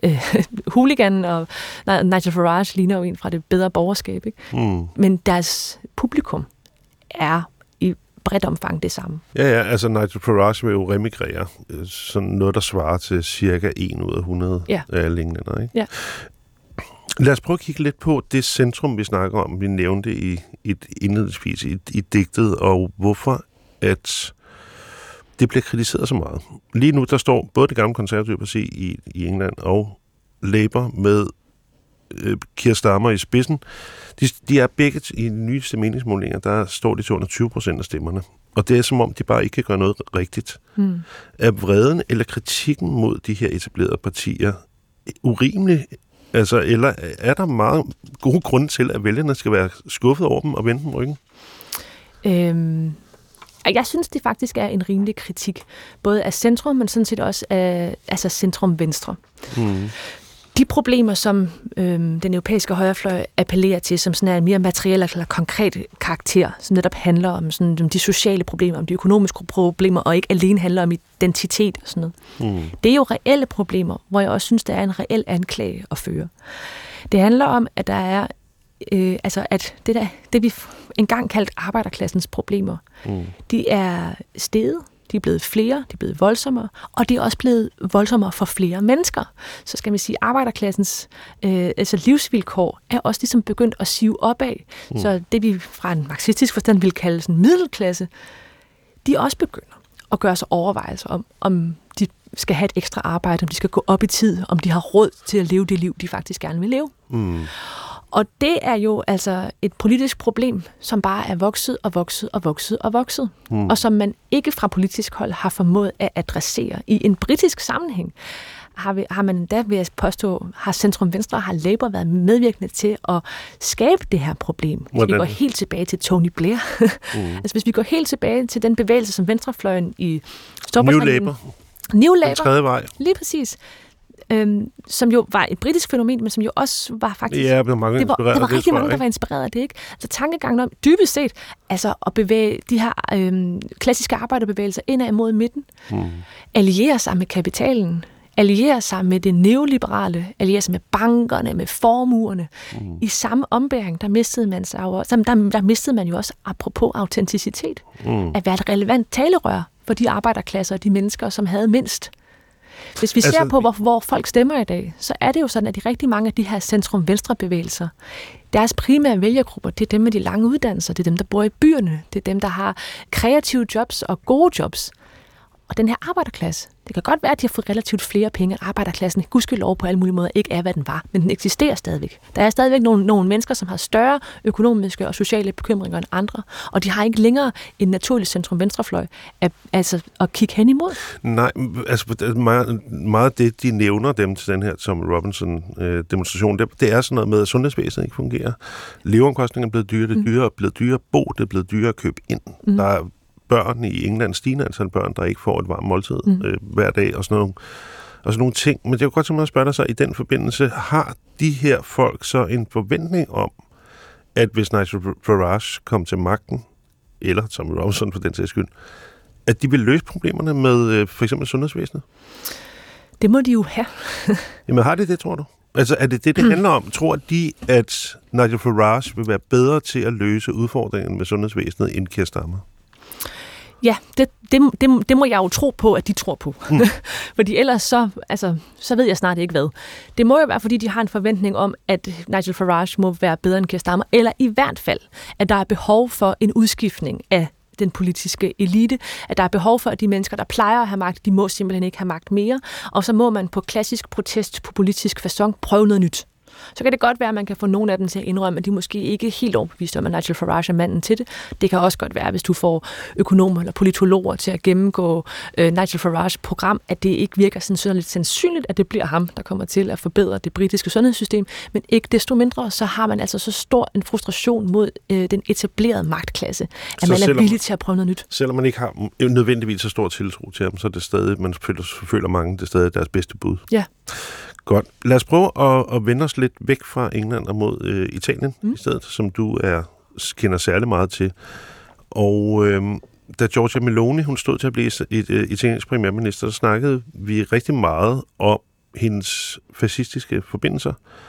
øh, hooligan, og Nigel Farage ligner jo en fra det bedre borgerskab, ikke? Mm. Men deres publikum er i bredt omfang det samme. Ja, ja, altså Nigel Farage vil jo remigrere sådan noget, der svarer til cirka en ud af hundrede ja. af alle englænder, ikke? Ja. Lad os prøve at kigge lidt på det centrum, vi snakker om. Vi nævnte i et indledningsvis i, i digtet, og hvorfor at det bliver kritiseret så meget. Lige nu, der står både det gamle konservative parti i, i England og Labour med øh, Keir Starmer i spidsen. De, de er begge i de nyeste meningsmålinger, der står de til under tyve procent af stemmerne. Og det er som om, de bare ikke kan gøre noget rigtigt. Mm. Er vreden eller kritikken mod de her etablerede partier urimelig? Altså, eller er der meget gode grunde til, at vælgerne skal være skuffet over dem og vende dem ryggen? Øhm, jeg synes, det faktisk er en rimelig kritik. Både af centrum, men sådan set også af altså centrum-venstre. Mm. De problemer, som øhm, den europæiske højrefløj appellerer til, som sådan er en mere materiel eller konkret karakter, som netop handler om, sådan, om de sociale problemer, om de økonomiske problemer, og ikke alene handler om identitet og sådan noget. Mm. Det er jo reelle problemer, hvor jeg også synes, der er en reel anklage at føre. Det handler om, at der er, øh, altså at det, der, det vi engang kaldte arbejderklassens problemer, mm. de er steget. De er blevet flere, de er blevet voldsommere, og det er også blevet voldsommere for flere mennesker. Så skal man sige, at arbejderklassens øh, altså livsvilkår er også ligesom begyndt at sive opad. Mm. Så det vi fra en marxistisk forstand vil kalde sådan middelklasse, de også begynder at gøre sig overvejelser om, om de skal have et ekstra arbejde, om de skal gå op i tid, om de har råd til at leve det liv, de faktisk gerne vil leve. Mm. Og det er jo altså et politisk problem, som bare er vokset og vokset og vokset og vokset, mm. og som man ikke fra politisk hold har formået at adressere. I en britisk sammenhæng har, vi, har man da, vil jeg påstå, har Centrum Venstre og har Labour været medvirkende til at skabe det her problem. Hvis vi går helt tilbage til Tony Blair. Mm. altså hvis vi går helt tilbage til den bevægelse, som venstrefløjen i Storbritannien... New Labour. New Labour. Den tredje vej. Lige præcis. Øhm, som jo var et britisk fænomen, men som jo også var faktisk... Ja, det var, mange det var, det var rigtig mange, der var inspireret af det, ikke? Altså tankegangen om, dybest set, altså at bevæge de her øhm, klassiske arbejderbevægelser indad mod midten, hmm. alliere sig med kapitalen, alliere sig med det neoliberale, alliere sig med bankerne, med formuerne. Hmm. I samme ombæring, der mistede man sig jo, der, der mistede man jo også, apropos autenticitet, hmm. at være et relevant talerør for de arbejderklasser og de mennesker, som havde mindst. Hvis vi ser altså, på, hvor, hvor folk stemmer i dag, så er det jo sådan, at de rigtig mange af de her centrum-venstre-bevægelser, deres primære vælgergrupper, det er dem med de lange uddannelser, det er dem, der bor i byerne, det er dem, der har kreative jobs og gode jobs. Og den her arbejderklasse, det kan godt være, at de har fået relativt flere penge. Arbejderklassen, gudskelov på alle mulige måder, ikke er, hvad den var, men den eksisterer stadigvæk. Der er stadigvæk nogle, nogle mennesker, som har større økonomiske og sociale bekymringer end andre, og de har ikke længere en naturlig centrum-venstrefløj at, altså, at kigge hen imod. Nej, altså meget, meget af det, de nævner dem til den her Tom Robinson-demonstration, det, det er sådan noget med, at sundhedsvæsenet ikke fungerer. Leveomkostningerne er blevet dyre, det er dyre, mm. blevet dyre at bo, det er blevet dyre at købe ind. Mm. Der er børn i England, stigende antal børn, der ikke får et varmt måltid mm. øh, hver dag, og sådan, nogle, og sådan nogle ting. Men det er jo godt, at spørge dig så, i den forbindelse, har de her folk så en forventning om, at hvis Nigel Farage kom til magten, eller Tom Robinson for den sags skyld, at de vil løse problemerne med øh, for eksempel sundhedsvæsenet? Det må de jo have. Jamen har de det, tror du? Altså er det det, det handler om? Tror de, at Nigel Farage vil være bedre til at løse udfordringen med sundhedsvæsenet end Keir Starmer? Ja, det, det, det, det må jeg jo tro på, at de tror på. Mm. Fordi ellers så, altså, så ved jeg snart ikke hvad. Det må jo være, fordi de har en forventning om, at Nigel Farage må være bedre end Keir Starmer, eller i hvert fald, at der er behov for en udskiftning af den politiske elite, at der er behov for, at de mennesker, der plejer at have magt, de må simpelthen ikke have magt mere, og så må man på klassisk protest, på politisk facon, prøve noget nyt. Så kan det godt være, at man kan få nogle af dem til at indrømme, at de måske ikke er helt overbevist om, at Nigel Farage er manden til det. Det kan også godt være, hvis du får økonomer eller politologer til at gennemgå øh, Nigel Farages program, at det ikke virker sådan lidt sandsynligt, at det bliver ham, der kommer til at forbedre det britiske sundhedssystem. Men ikke desto mindre, så har man altså så stor en frustration mod øh, den etablerede magtklasse, at så man er villig til at prøve noget nyt. Selvom man ikke har nødvendigvis så stor tiltro til ham, så er det stadig, man føler, føler mange, det er stadig deres bedste bud. Ja. Godt. Lad os prøve at, at vende os lidt væk fra England og mod øh, Italien mm. i stedet, som du er kender særlig meget til. Og øh, da Giorgia Meloni hun stod til at blive et, et, et italiensk premierminister, så snakkede vi rigtig meget om, hendes fascistiske forbindelser,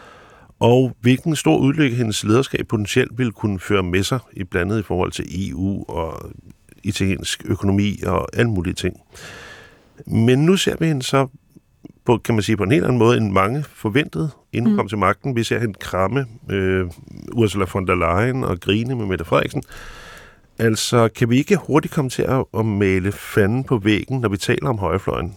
og hvilken stor udlykke hendes lederskab potentielt ville kunne føre med sig, i blandet i forhold til E U og italiensk økonomi og alle mulige ting. Men nu ser vi hende så, på, kan man sige på en helt anden måde, end mange forventede, inden hun mm. kom til magten. Vi ser hende kramme øh, Ursula von der Leyen og grine med Mette Frederiksen. Altså, kan vi ikke hurtigt komme til at, at male fanden på væggen, når vi taler om højrefløjen?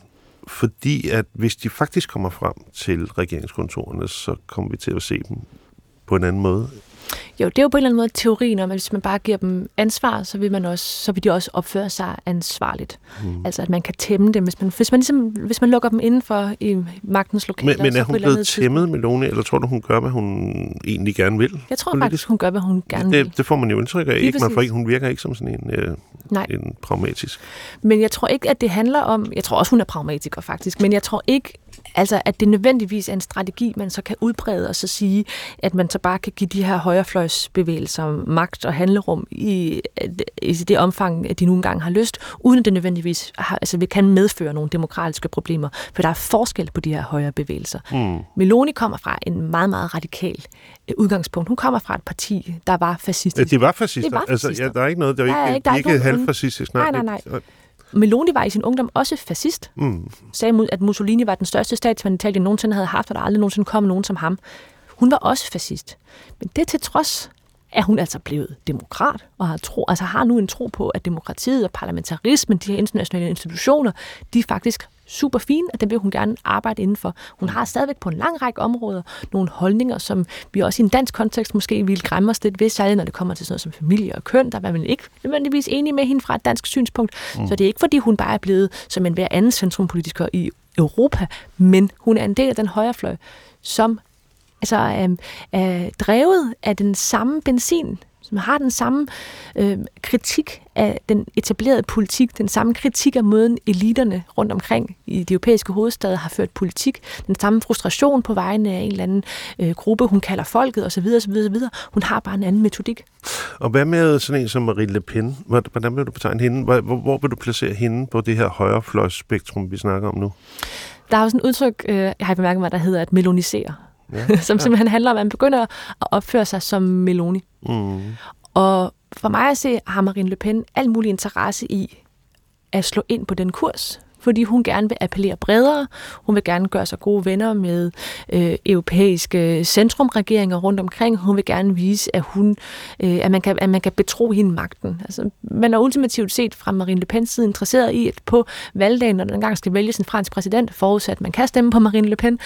Fordi at hvis de faktisk kommer frem til regeringskontorerne, så kommer vi til at se dem på en anden måde. Jo, det er jo på en eller anden måde teorien om, at hvis man bare giver dem ansvar, så vil, man også, så vil de også opføre sig ansvarligt. Mm. Altså, at man kan tæmme dem. Hvis man, hvis man, ligesom, hvis man lukker dem indenfor i magtens lokaler. Men, men er hun blevet tæmmet, Meloni, eller tror du, hun gør, hvad hun egentlig gerne vil? Jeg tror politisk? faktisk, hun gør, hvad hun gerne det, vil. Det får man jo indtryk af, ikke? Man får ikke, hun virker ikke som sådan en, øh, en pragmatisk. Men jeg tror ikke, at det handler om... Jeg tror også, hun er pragmatiker, faktisk. Men jeg tror ikke, altså, at det nødvendigvis er en strategi, man så kan udbrede og så sige, at man så bare kan give de her højrefløjsbevægelser magt og handlerum i, i det omfang, at de nogle gange har lyst, uden at det nødvendigvis har, altså, vi kan medføre nogle demokratiske problemer, for der er forskel på de her højrebevægelser. Mm. Meloni kommer fra en meget, meget radikal udgangspunkt. Hun kommer fra et parti, der var fascistisk. Ja, de var fascister. Det var fascister. Altså, ja, der er ikke noget, der er ikke, ja, ikke, der er ikke, ikke halvfascistisk. Nej, nej, nej. nej. Meloni var i sin ungdom også fascist. Mm. Sagde, at Mussolini var den største statsmand, Italien nogensinde havde haft, og der aldrig nogensinde kom nogen som ham. Hun var også fascist. Men det til trods er hun altså blevet demokrat, og har, tro, altså har nu en tro på, at demokratiet og parlamentarismen, de her internationale institutioner, de er faktisk super fine, og dem vil hun gerne arbejde indenfor. Hun har stadigvæk på en lang række områder nogle holdninger, som vi også i en dansk kontekst måske ville græmme os lidt ved, særligt når det kommer til sådan noget som familie og køn, der var man ikke nødvendigvis enige med hende fra et dansk synspunkt. Mm. Så det er ikke, fordi hun bare er blevet som en hver anden centrumpolitiker i Europa, men hun er en del af den højrefløj, som altså, er, er drevet af den samme benzin, som har den samme øh, kritik af den etablerede politik, den samme kritik af måden eliterne rundt omkring i de europæiske hovedsteder har ført politik, den samme frustration på vegne af en eller anden øh, gruppe, hun kalder folket osv. osv., osv. Hun har bare en anden metodik. Og hvad med sådan en som Marine Le Pen? Hvordan vil du betegne hende? Hvor, hvor vil du placere hende på det her højrefløjsspektrum, vi snakker om nu? Der er jo sådan et udtryk, øh, jeg har bemærket mig, der hedder at melonisere. Ja, som ja. simpelthen handler om, at man begynder at opføre sig som Meloni. Mm. Og for mig at se, har Marine Le Pen al mulig interesse i at slå ind på den kurs, fordi hun gerne vil appellere bredere. Hun vil gerne gøre sig gode venner med øh, europæiske centrumregeringer rundt omkring. Hun vil gerne vise, at, hun, øh, at, man, kan, at man kan betro hende magten. Altså, man er ultimativt set fra Marine Le Pens side interesseret i, at på valgdagen, når den engang skal vælges en fransk præsident, forudsat at man kan stemme på Marine Le Pen,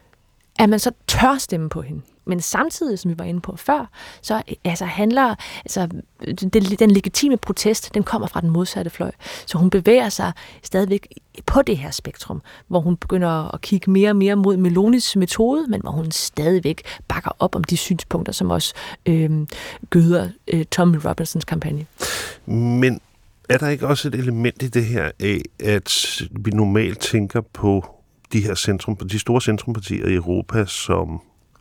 at man så tør stemme på hende. Men samtidig, som vi var inde på før, så altså, handler altså, den, den legitime protest, den kommer fra den modsatte fløj. Så hun bevæger sig stadigvæk på det her spektrum, hvor hun begynder at kigge mere og mere mod Melonis metode, men hvor hun stadigvæk bakker op om de synspunkter, som også øh, gøder øh, Tommy Robinsons kampagne. Men er der ikke også et element i det her af, at vi normalt tænker på de her centrum, de store centrumpartier i Europa som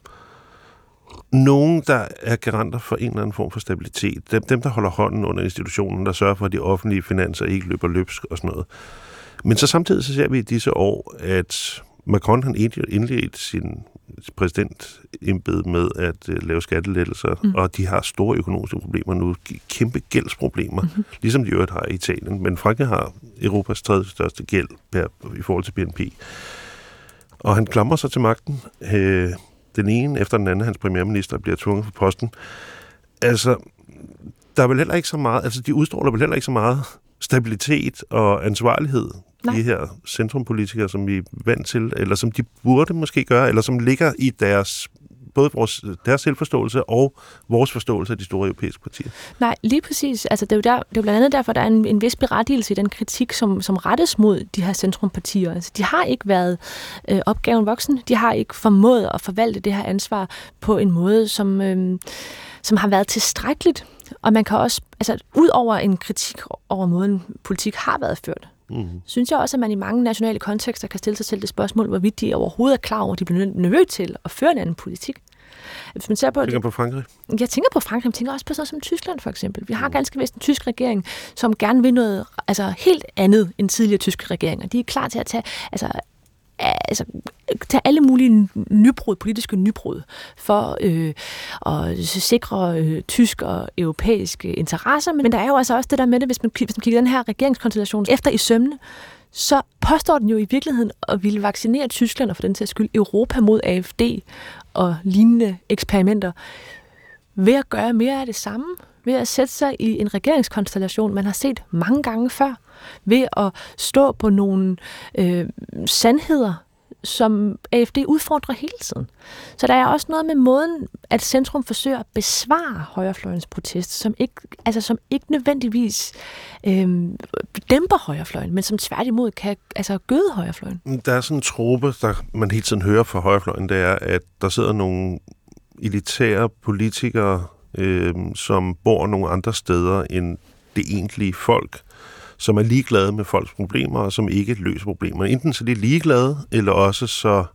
nogen, der er garanter for en eller anden form for stabilitet. Dem, dem der holder hånden under institutionen, der sørger for, at de offentlige finanser ikke løber løbsk og sådan noget. Men så samtidig så ser vi i disse år, at Macron han indledt sin præsidentembede med at uh, lave skattelettelser, mm. og de har store økonomiske problemer nu, kæmpe gældsproblemer, mm-hmm. ligesom de øvrigt har i Italien. Men Frankrig har Europas tredje største gæld per, i forhold til B N P. Og han klamrer sig til magten. Øh, den ene efter den anden, hans premierminister, bliver tvunget på posten. Altså, der er vel heller ikke så meget, altså de udstråler vel heller ikke så meget stabilitet og ansvarlighed, Nej. de her centrumpolitikere, som vi er vant til, eller som de burde måske gøre, eller som ligger i deres både vores, deres selvforståelse og vores forståelse af de store europæiske partier. Nej, lige præcis. Altså, det, er jo der, det er jo blandt andet derfor, der er en, en vis berettigelse i den kritik, som, som rettes mod de her centrumpartier. Altså, de har ikke været øh, opgaven voksen. De har ikke formået at forvalte det her ansvar på en måde, som, øh, som har været tilstrækkeligt. Og man kan også, altså, ud over en kritik over måden, politik har været ført, Mm-hmm. synes jeg også, at man i mange nationale kontekster kan stille sig selv det spørgsmål, hvorvidt de overhovedet er klar over, at de bliver nødt til at føre en anden politik. Hvis man ser på, tænker på Frankrig? Jeg tænker på Frankrig, jeg tænker også på sådan som Tyskland for eksempel. Vi har ganske vist en tysk regering, som gerne vil noget altså helt andet end tidligere tyske regeringer. De er klar til at tage altså altså, tage alle mulige nybrud, politiske nybrud, for øh, at sikre øh, tysk og europæiske interesser. Men der er jo altså også det der med det, hvis man, hvis man kigger den her regeringskonstellation efter i sømne, så påstår den jo i virkeligheden at ville vaccinere Tyskland og for den sags skyld Europa mod A F D og lignende eksperimenter ved at gøre mere af det samme, ved at sætte sig i en regeringskonstellation, man har set mange gange før, ved at stå på nogle øh, sandheder, som A F D udfordrer hele tiden. Så der er også noget med måden, at centrum forsøger at besvare højrefløjens protest, som ikke, altså som ikke nødvendigvis øh, dæmper højrefløjen, men som tværtimod kan altså gøde højrefløjen. Der er sådan en trope, der man hele tiden hører fra højrefløjen, det er, at der sidder nogle elitære politikere, øh, som bor nogle andre steder end det egentlige folk, som er ligeglade med folks problemer, og som ikke løser problemerne. Enten så er de ligeglade, eller også så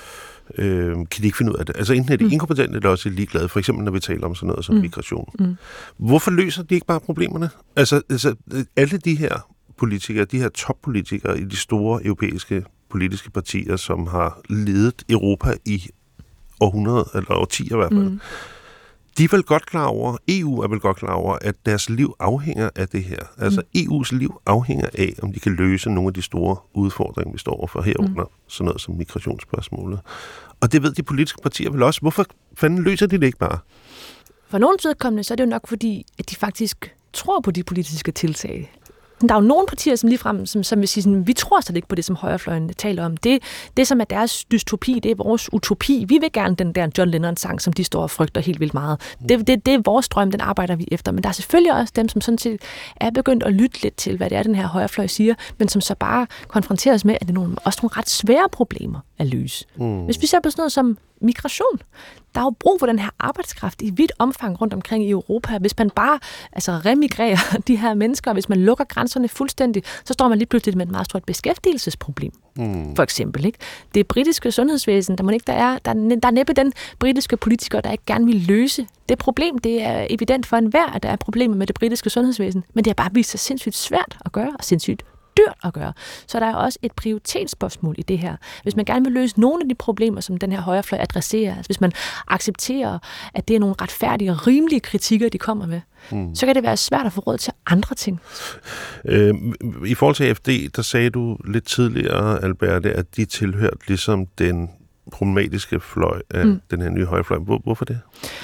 øh, kan de ikke finde ud af det. Altså enten er de mm. inkompetente, eller også er de ligeglade. For eksempel, når vi taler om sådan noget som mm. migration. Mm. Hvorfor løser de ikke bare problemerne? Altså, altså alle de her politikere, de her toppolitikere i de store europæiske politiske partier, som har ledet Europa i århundreder, eller årtier i hvert fald, mm. de er vel godt klar over, E U er vel godt klar over, at deres liv afhænger af det her. Altså mm. E U's liv afhænger af, om de kan løse nogle af de store udfordringer, vi står overfor herunder, mm. sådan noget som migrationsspørgsmålet. Og det ved de politiske partier vel også. Hvorfor fanden løser de det ikke bare? For nogens vedkommende, så er det jo nok fordi, at de faktisk tror på de politiske tiltag. Der er jo nogle partier, som ligefrem, som, som vil sige, sådan, vi tror slet ikke på det, som højrefløjen taler om. Det, det, som er deres dystopi, det er vores utopi. Vi vil gerne den der John Lennon-sang, som de står og frygter helt vildt meget. Det, det, det er vores drøm, den arbejder vi efter. Men der er selvfølgelig også dem, som sådan set er begyndt at lytte lidt til, hvad det er, den her højrefløj siger, men som så bare konfronteres med, at det er nogle, også nogle ret svære problemer at løse. Mm. Hvis vi ser på sådan noget som migration, der er jo brug for den her arbejdskraft i vidt omfang rundt omkring i Europa. Hvis man bare altså, remigrerer de her mennesker, hvis man lukker grænserne fuldstændig, så står man lige pludselig med et meget stort beskæftigelsesproblem. Mm. For eksempel. Ikke? Det britiske sundhedsvæsen, der, man ikke, der, er, der, der er næppe den britiske politiker, der ikke gerne vil løse det problem. Det er evident for enhver, at der er problemer med det britiske sundhedsvæsen, men det har bare vist sig sindssygt svært at gøre, og sindssygt dyrt at gøre. Så der er også et prioritetsspørgsmål i det her. Hvis man gerne vil løse nogle af de problemer, som den her højrefløj adresserer, altså hvis man accepterer, at det er nogle retfærdige og rimelige kritikker, de kommer med, mm. så kan det være svært at få råd til andre ting. Øh, I forhold til A F D, der sagde du lidt tidligere, Alberte, at de tilhørte ligesom den problematiske fløj af mm. den her nye højrefløj. Hvor, hvorfor det?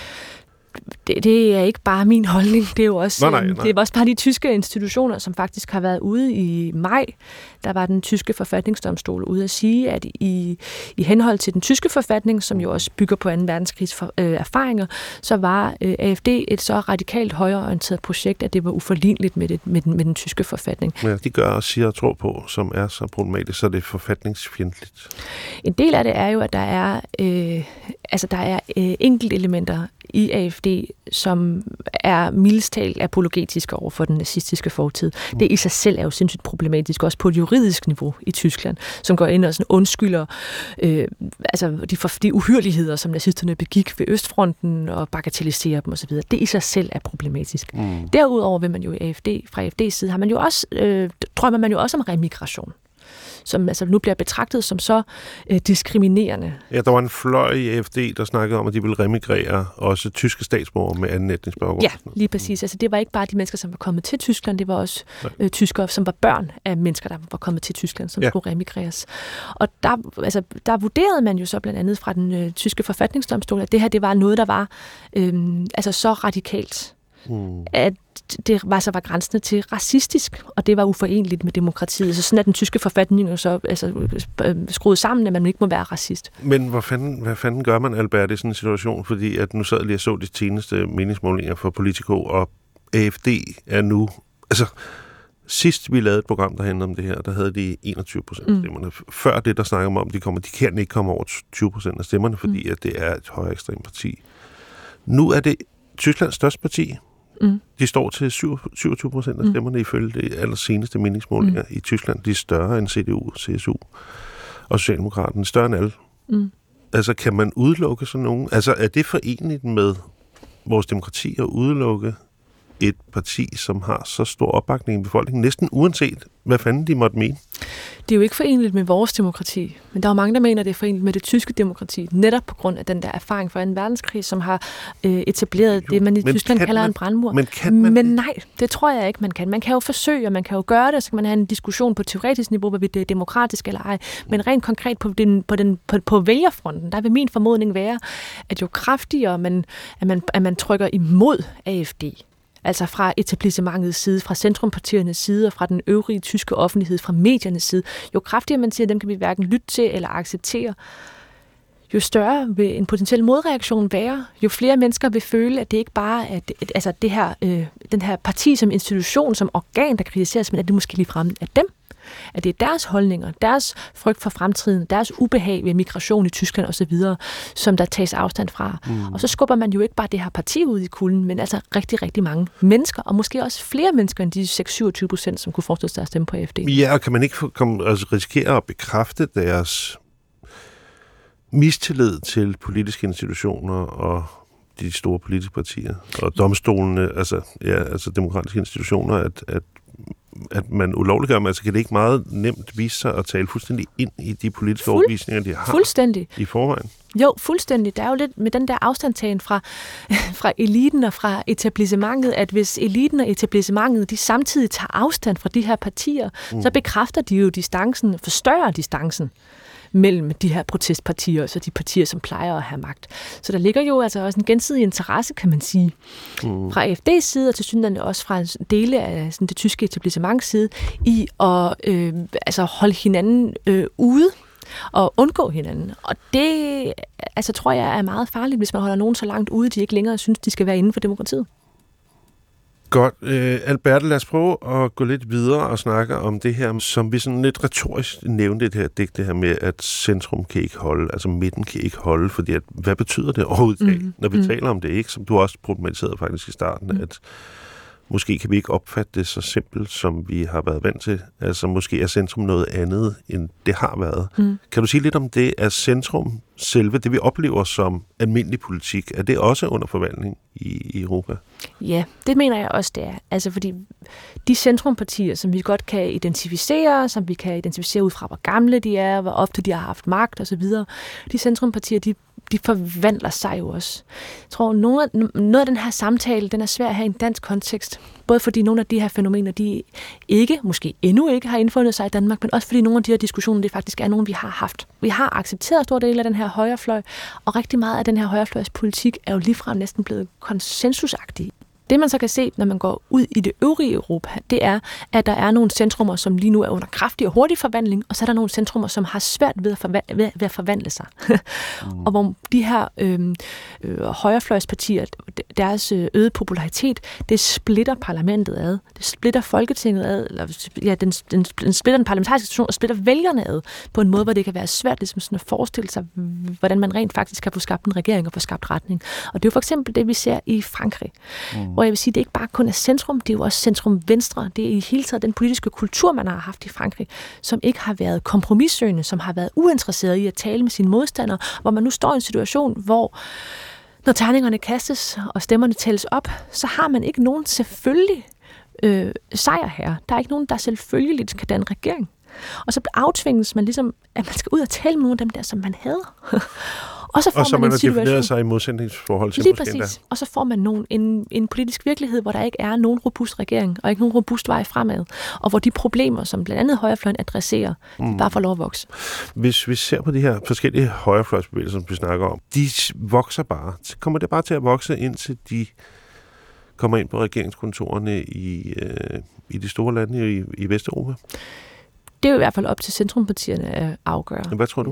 Det, det er ikke bare min holdning, det er jo også, nej, nej, nej. Det er også bare de tyske institutioner, som faktisk har været ude i maj. Der var den tyske forfatningsdomstol ude at sige, at i, i henhold til den tyske forfatning, som jo også bygger på anden verdenskrigs for, øh, erfaringer, så var øh, A F D et så radikalt højreorienteret projekt, at det var uforligneligt med, det, med, den, med den tyske forfatning. Ja, de gør og siger og tror på, som er så problematisk, så det er forfatningsfjendtligt. En del af det er jo, at der er, øh, altså, der er øh, enkelte elementer i A F D, som er mildest talt apologetiske over for den nazistiske fortid. Mm. Det i sig selv er jo sindssygt problematisk, også på et juridisk niveau i Tyskland, som går ind og sådan undskylder øh, altså de, for, de uhyrligheder, som nazisterne begik ved Østfronten og bagatelliserer dem osv. Det i sig selv er problematisk. Mm. Derudover vil man jo i A F D, fra A F D's side, har man jo også, øh, drømmer man jo også om remigration, som altså nu bliver betragtet som så øh, diskriminerende. Ja, der var en fløj i A F D, der snakkede om, at de ville remigrere også tyske statsborgere med anden etnisk baggrund. Ja, lige præcis. Altså, det var ikke bare de mennesker, som var kommet til Tyskland, det var også øh, tyskere, som var børn af mennesker, der var kommet til Tyskland, som ja. skulle remigreres. Og der, altså, der vurderede man jo så blandt andet fra den øh, tyske forfatningsdomstol, at det her det var noget, der var øh, altså så radikalt, mm. at det var så var grænsende til racistisk, og det var uforeneligt med demokratiet. Så sådan er den tyske forfatning jo så altså, skruet sammen, at man ikke må være racist. Men hvad fanden, hvad fanden gør man, Albert, i sådan en situation? Fordi at nu sad jeg lige og så de seneste meningsmålinger for Politico, og A F D er nu... Altså, sidst vi lavede et program, der handlede om det her, der havde de enogtyve procent af stemmerne. Mm. Før det, der snakker om, de kommer, de kan ikke komme over tyve procent af stemmerne, fordi mm. at det er et højere ekstremt parti. Nu er det Tysklands største parti. Mm. De står til syvogtyve procent af stemmerne mm. ifølge de allerseneste meningsmålinger mm. i Tyskland. De er større end C D U, C S U og Socialdemokraten. Større end alle. Mm. Altså, kan man udelukke sådan nogen? Altså, er det forenligt med vores demokrati at udelukke et parti, som har så stor opbakning i befolkningen, næsten uanset, hvad fanden de måtte mene. Det er jo ikke foreneligt med vores demokrati, men der er jo mange, der mener, det er foreneligt med det tyske demokrati, netop på grund af den der erfaring fra anden verdenskrig, som har øh, etableret jo, det, man i Tyskland kalder man, en brandmur. Men, kan man men nej, det tror jeg ikke, man kan. Man kan jo forsøge, og man kan jo gøre det, så kan man have en diskussion på teoretisk niveau, hvorvidt det er demokratisk eller ej, men rent konkret på, den, på, den, på, på vælgerfronten, der vil min formodning være, at jo kraftigere man, at man, at man trykker imod A F D, altså fra etablissementets side, fra centrumpartiernes side og fra den øvrige tyske offentlighed, fra mediernes side, jo kraftigere man siger, at dem kan vi hverken lytte til eller acceptere, jo større vil en potentiel modreaktion være, jo flere mennesker vil føle, at det ikke bare er det, altså det her, øh, den her parti som institution, som organ, der kritiseres, men at det måske ligefrem er dem. At det er deres holdninger, deres frygt for fremtiden, deres ubehag ved migration i Tyskland osv., som der tages afstand fra. Mm. Og så skubber man jo ikke bare det her parti ud i kulden, men altså rigtig, rigtig mange mennesker, og måske også flere mennesker end de seks til syvogtyve procent, som kunne forestille sig at stemme på A F D. Ja, og kan man ikke komme, altså risikere at bekræfte deres mistillid til politiske institutioner og de store politiske partier og domstolene, altså, ja, altså demokratiske institutioner, at, at at man ulovliggør, men altså kan det ikke meget nemt vise sig at tale fuldstændig ind i de politiske Fuld, overbevisninger, de har fuldstændig. I forvejen? Jo, fuldstændig. Der er jo lidt med den der afstandtagen fra, fra eliten og fra etablissementet, at hvis eliten og etablissementet, de samtidig tager afstand fra de her partier, mm. så bekræfter de jo distancen, forstørrer distancen mellem de her protestpartier og så de partier, som plejer at have magt. Så der ligger jo altså også en gensidig interesse, kan man sige, mm. fra A F D's side, og til synligheden også fra en dele af sådan, det tyske etablissements side, i at øh, altså holde hinanden øh, ude og undgå hinanden. Og det altså, tror jeg er meget farligt, hvis man holder nogen så langt ude, de ikke længere synes, de skal være inden for demokratiet. Godt. Øh, Alberte, lad os prøve at gå lidt videre og snakke om det her, som vi sådan lidt retorisk nævnte det her digt, det her med, at centrum kan ikke holde, altså midten kan ikke holde, fordi at, hvad betyder det overhovedet, mm. når vi mm. taler om det, ikke? Som du også problematiserede faktisk i starten, mm. at måske kan vi ikke opfatte det så simpelt, som vi har været vant til. Altså måske er centrum noget andet, end det har været. Mm. Kan du sige lidt om det? Er centrum selve, det vi oplever som almindelig politik, er det også under forvandling i, i Europa? Ja, det mener jeg også, det er. Altså fordi de centrumpartier, som vi godt kan identificere, som vi kan identificere ud fra, hvor gamle de er, hvor ofte de har haft magt osv., de centrumpartier, de de forvandler sig jo også. Jeg tror, noget af, noget af den her samtale, den er svær her i en dansk kontekst. Både fordi nogle af de her fænomener, de ikke, måske endnu ikke har indfundet sig i Danmark, men også fordi nogle af de her diskussioner, det faktisk er nogle, vi har haft. Vi har accepteret stor del af den her højrefløj, og rigtig meget af den her højrefløjs politik er jo ligefrem næsten blevet konsensusagtig. Det man så kan se, når man går ud i det øvrige Europa, det er, at der er nogle centrummer, som lige nu er under kraftig og hurtig forvandling, og så er der nogle centrummer, som har svært ved at, forva- ved, ved at forvandle sig. mm. Og hvor de her øh, øh, højrefløjspartier, deres øgede popularitet, det splitter parlamentet ad. Det splitter Folketinget ad, eller ja, den, den, den splitter den parlamentariske situation og splitter vælgerne ad, på en måde, hvor det kan være svært ligesom sådan at forestille sig, hvordan man rent faktisk kan få skabt en regering og få skabt retning. Og det er jo for eksempel det, vi ser i Frankrig. Mm. Hvor jeg vil sige, det ikke bare kun er centrum, det er jo også centrum-venstre. Det er i hele taget den politiske kultur, man har haft i Frankrig, som ikke har været kompromissøgende, som har været uinteresseret i at tale med sine modstandere, hvor man nu står i en situation, hvor når terningerne kastes og stemmerne tælles op, så har man ikke nogen selvfølgelig øh, sejr her. Der er ikke nogen, der selvfølgeligt kan danne regering. Og så aftvinges man ligesom, at man skal ud og tale med nogle af dem der, som man hader. Og så får og så man, man en har situation, defineret sig i modsætningsforhold til lige måske præcis. Og så får man nogen, en, en politisk virkelighed, hvor der ikke er nogen robust regering, og ikke nogen robust vej fremad, og hvor de problemer, som blandt andet højrefløjen adresserer, mm. bare får lov at vokse. Hvis vi ser på de her forskellige højrefløjsbevægelser, som vi snakker om, de vokser bare. Kommer det bare til at vokse, indtil de kommer ind på regeringskontorerne i, øh, i de store lande i, i Vesteuropa? Det er jo i hvert fald op til centrumpartierne at afgøre. Hvad tror du?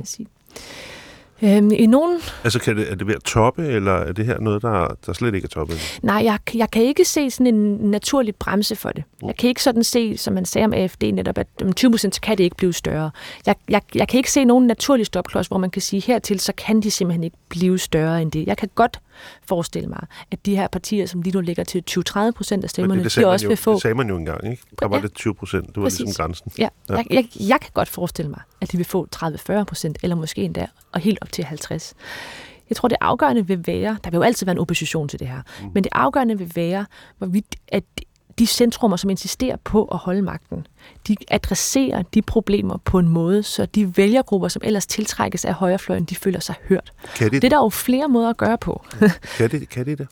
Øhm, I nogen... Altså, kan det, er det ved at toppe, eller er det her noget, der, der slet ikke er toppet? Nej, jeg, jeg kan ikke se sådan en naturlig bremse for det. Jeg kan ikke sådan se, som man sagde om A F D netop, at om tyve procent kan det ikke blive større. Jeg, jeg, jeg kan ikke se nogen naturlig stopklods, hvor man kan sige, hertil så kan de simpelthen ikke blive større end det. Jeg kan godt forestille mig, at de her partier, som lige nu ligger til tyve til tredive procent af stemmerne, det, det de også jo, vil få... Det sagde man jo engang, ikke? Der var ja. det tyve procent, det var Præcis. ligesom grænsen. Ja, ja. Jeg, jeg, jeg kan godt forestille mig, at de vil få tredive til fyrre procent, eller måske endda, og helt op til halvtreds. Jeg tror, det afgørende vil være, der vil jo altid være en opposition til det her, mm. men det afgørende vil være, hvorvidt at de centrummer, som insisterer på at holde magten, de adresserer de problemer på en måde, så de vælgergrupper, som ellers tiltrækkes af højrefløjen, de føler sig hørt. Kan de det er der jo flere måder at gøre på. kan, de, kan de det?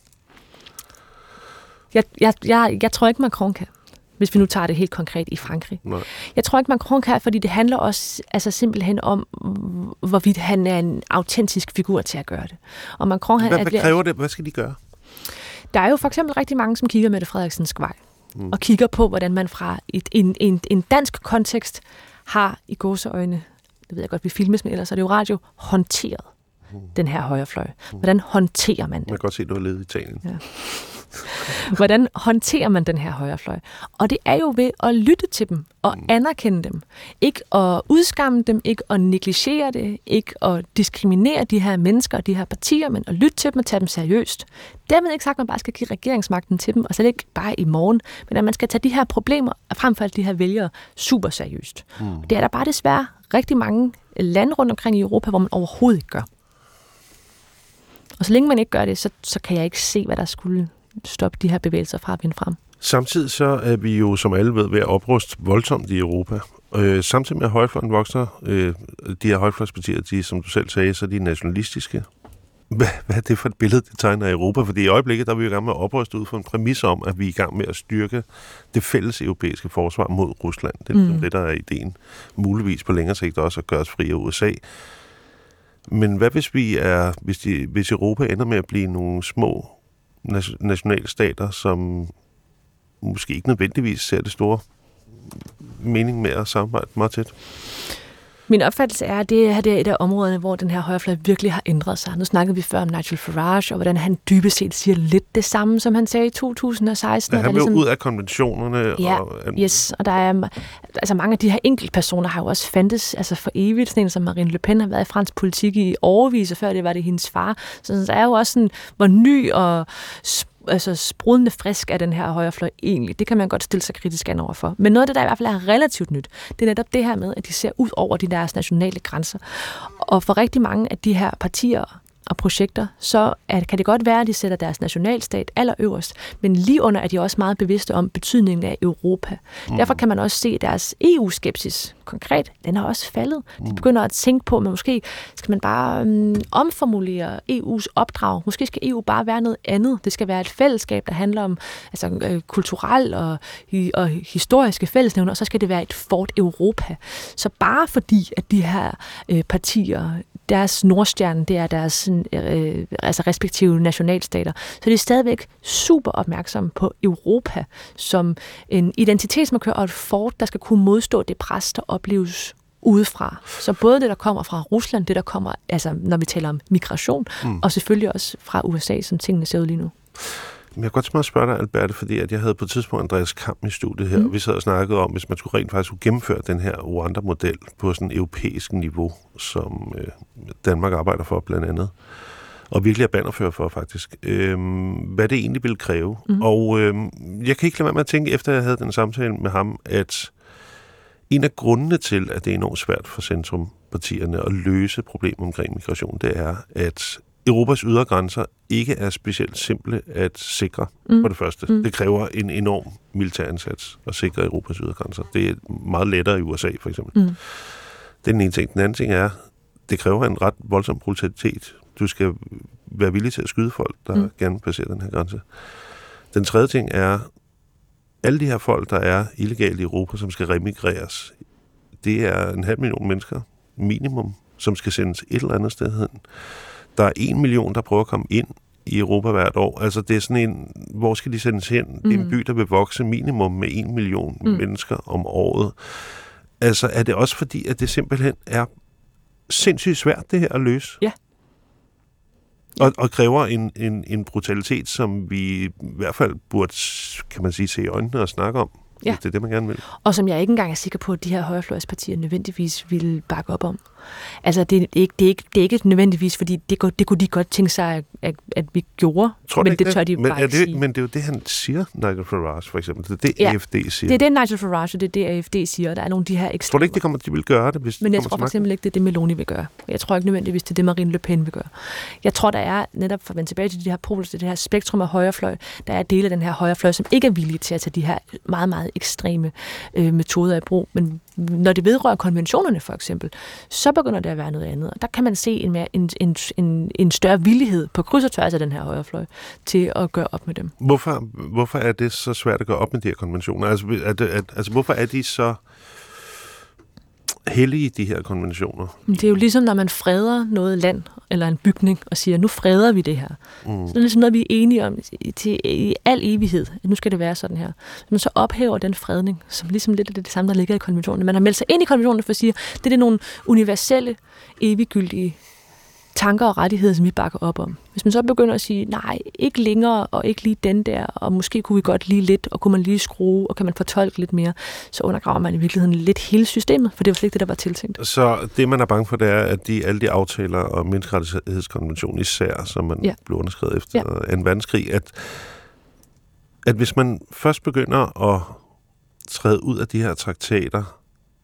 Jeg, jeg, jeg, jeg tror ikke, Macron kan, hvis vi nu tager det helt konkret i Frankrig. Nej. Jeg tror ikke, Macron kan, fordi det handler også altså simpelthen om, hvorvidt han er en autentisk figur til at gøre det. Og Macron, han, hvad, hvad kræver det? Hvad skal de gøre? Der er jo for eksempel rigtig mange, som kigger Mette Frederiksens vej, mm. og kigger på, hvordan man fra et, en, en, en dansk kontekst har i gåseøjne, det ved jeg godt, vi filmes, men ellers er det jo radio, håndteret mm. den her højrefløj. Hvordan håndterer man det? Man kan godt se, at du har levet i Italien. Ja. Hvordan håndterer man den her højrefløj? Og det er jo ved at lytte til dem og anerkende dem. Ikke at udskamme dem, ikke at negligere det, ikke at diskriminere de her mennesker og de her partier, men at lytte til dem og tage dem seriøst. Dermed ikke sagt, at man bare skal give regeringsmagten til dem, og så ikke bare i morgen, men at man skal tage de her problemer, og frem for alt de her vælgere, super seriøst. Mm. Det er der bare desværre rigtig mange lande rundt omkring i Europa, hvor man overhovedet ikke gør. Og så længe man ikke gør det, så, så kan jeg ikke se, hvad der skulle stoppe de her bevægelser fra at vinde frem. Samtidig så er vi jo, som alle ved, ved at opruste voldsomt i Europa. Øh, samtidig med at højrefløjen vokser, øh, de her højrefløjspartier, de, som du selv sagde, så er de nationalistiske. Hvad, hvad er det for et billede, det tegner af Europa? Fordi i øjeblikket, der er vi jo i gang med at opruste ud for en præmis om, at vi er i gang med at styrke det fælles europæiske forsvar mod Rusland. Det er mm. det, der er ideen. Muligvis på længere sigt også at gøre os fri af U S A. Men hvad hvis vi er, hvis, de, hvis Europa ender med at blive nogle små nationalstater, som måske ikke nødvendigvis ser det store mening med at samarbejde meget tæt? Min opfattelse er, at det her det er et af områderne, hvor den her højrefløj virkelig har ændret sig. Nu snakkede vi før om Nigel Farage, og hvordan han dybest set siger lidt det samme, som han sagde i to tusind og seksten. Ja, han vil ligesom ud af konventionerne. Ja, og, yes, og der er, altså mange af de her enkeltpersoner har jo også fandtes altså for evigt. Sådan en som Marine Le Pen har været i fransk politik i årevis, og før det var det hendes far. Så der er jo også sådan, hvor ny og altså sprudende frisk af den her højrefløj egentlig. Det kan man godt stille sig kritisk an over for. Men noget af det, der i hvert fald er relativt nyt, det er netop det her med, at de ser ud over de deres nationale grænser. Og for rigtig mange af de her partier og projekter, så at, kan det godt være, at de sætter deres nationalstat allerøverst, men lige under er de også meget bevidste om betydningen af Europa. Mm. Derfor kan man også se deres E U-skepsis konkret, den har også faldet. De begynder at tænke på, men måske skal man bare um, omformulere E U's opdrag. Måske skal E U bare være noget andet. Det skal være et fællesskab, der handler om altså, øh, kulturel og, og historiske fællesnævner, og så skal det være et fort Europa. Så bare fordi, at de her øh, partier, deres nordstjerne, det er deres øh, altså respektive nationalstater, så de er stadigvæk super opmærksomme på Europa som en identitetsmarkør og et fort, der skal kunne modstå det pres, der opleves udefra. Så både det, der kommer fra Rusland, det, der kommer, altså når vi taler om migration, mm. og selvfølgelig også fra U S A, som tingene ser ud lige nu. Men jeg kan godt tænke mig at spørge dig, Alberte, fordi at jeg havde på et tidspunkt Andreas Kamm i studiet her, mm. og vi sad og snakkede om, hvis man skulle rent faktisk skulle gennemføre den her Rwanda-model på sådan et europæisk niveau, som øh, Danmark arbejder for blandt andet, og virkelig er bannerfører for faktisk, øh, hvad det egentlig ville kræve. Mm. Og øh, jeg kan ikke lade være med at tænke, efter jeg havde den samtale med ham, at en af grundene til, at det er enormt svært for centrumpartierne at løse problemer omkring migration, det er, at Europas ydre grænser ikke er specielt simple at sikre, mm. for det første. Mm. Det kræver en enorm militær indsats at sikre Europas ydre grænser. Det er meget lettere i U S A, for eksempel. Mm. Det er den ene ting. Den anden ting er, det kræver en ret voldsom brutalitet. Du skal være villig til at skyde folk, der mm. gerne passerer den her grænse. Den tredje ting er, alle de her folk, der er illegale i Europa, som skal remigreres, det er en halv million mennesker, minimum, som skal sendes et eller andet sted hen. Der er en million, der prøver at komme ind i Europa hvert år. Altså det er sådan en, hvor skal de sendes hen? Mm. Det er en by, der vil vokse minimum med en million mm. mennesker om året. Altså er det også fordi, at det simpelthen er sindssygt svært det her at løse? Ja. Og, og kræver en, en, en brutalitet, som vi i hvert fald burde, kan man sige, se i øjnene og snakke om. Ja. Det, det er det, man gerne vil. Og som jeg ikke engang er sikker på, at de her højrefløjspartier nødvendigvis ville bakke op om. Altså, det er ikke, det er ikke, det er ikke nødvendigvis, fordi det, går, det kunne de godt tænke sig, at, at vi gjorde, tror men det, det tør de men bare ikke det, sige. Men det er jo det, han siger, Nigel Farage, for eksempel. Det er det, ja, A F D siger. Det er det, Nigel Farage, og det er det, A F D siger. Der er nogle af de her ekstremer. Tror du ikke, de, kommer, de vil gøre det, hvis Men de jeg tror for eksempel ikke, det er det, Meloni vil gøre. Jeg tror ikke nødvendigvis, det er det, Marine Le Pen vil gøre. Jeg tror, der er, netop for at vende tilbage til de her poler, det her spektrum af højrefløj, der er dele af den her højrefløj, som ikke er villige til at tage de her meget, meget ekstreme øh, metoder i brug. Men når det vedrører konventionerne for eksempel, så begynder det at være noget andet. Og der kan man se en, mere, en, en, en, en større villighed på kryds og tværs af den her højrefløj til at gøre op med dem. Hvorfor, hvorfor er det så svært at gøre op med de her konventioner? Altså, at, at, altså hvorfor er de så hellige, de her konventioner? Det er jo ligesom, når man freder noget land eller en bygning og siger, nu freder vi det her. Mm. Så det er ligesom noget, vi er enige om til i al evighed. Nu skal det være sådan her. Men så ophæver den fredning, som ligesom lidt af det, det samme, der ligger i konventionen. Man har meldt sig ind i konventionen for at sige, det er det nogle universelle, eviggyldige tanker og rettigheder, som vi bakker op om. Hvis man så begynder at sige, nej, ikke længere, og ikke lige den der, og måske kunne vi godt lige lidt, og kunne man lige skrue, og kan man fortolke lidt mere, så undergraver man i virkeligheden lidt hele systemet, for det var slet ikke det, der var tiltænkt. Så det, man er bange for, det er, at de, alle de aftaler og menneskerettighedskonventionen især, som man ja. blev underskrevet efter ja. anden verdenskrig, at, at hvis man først begynder at træde ud af de her traktater,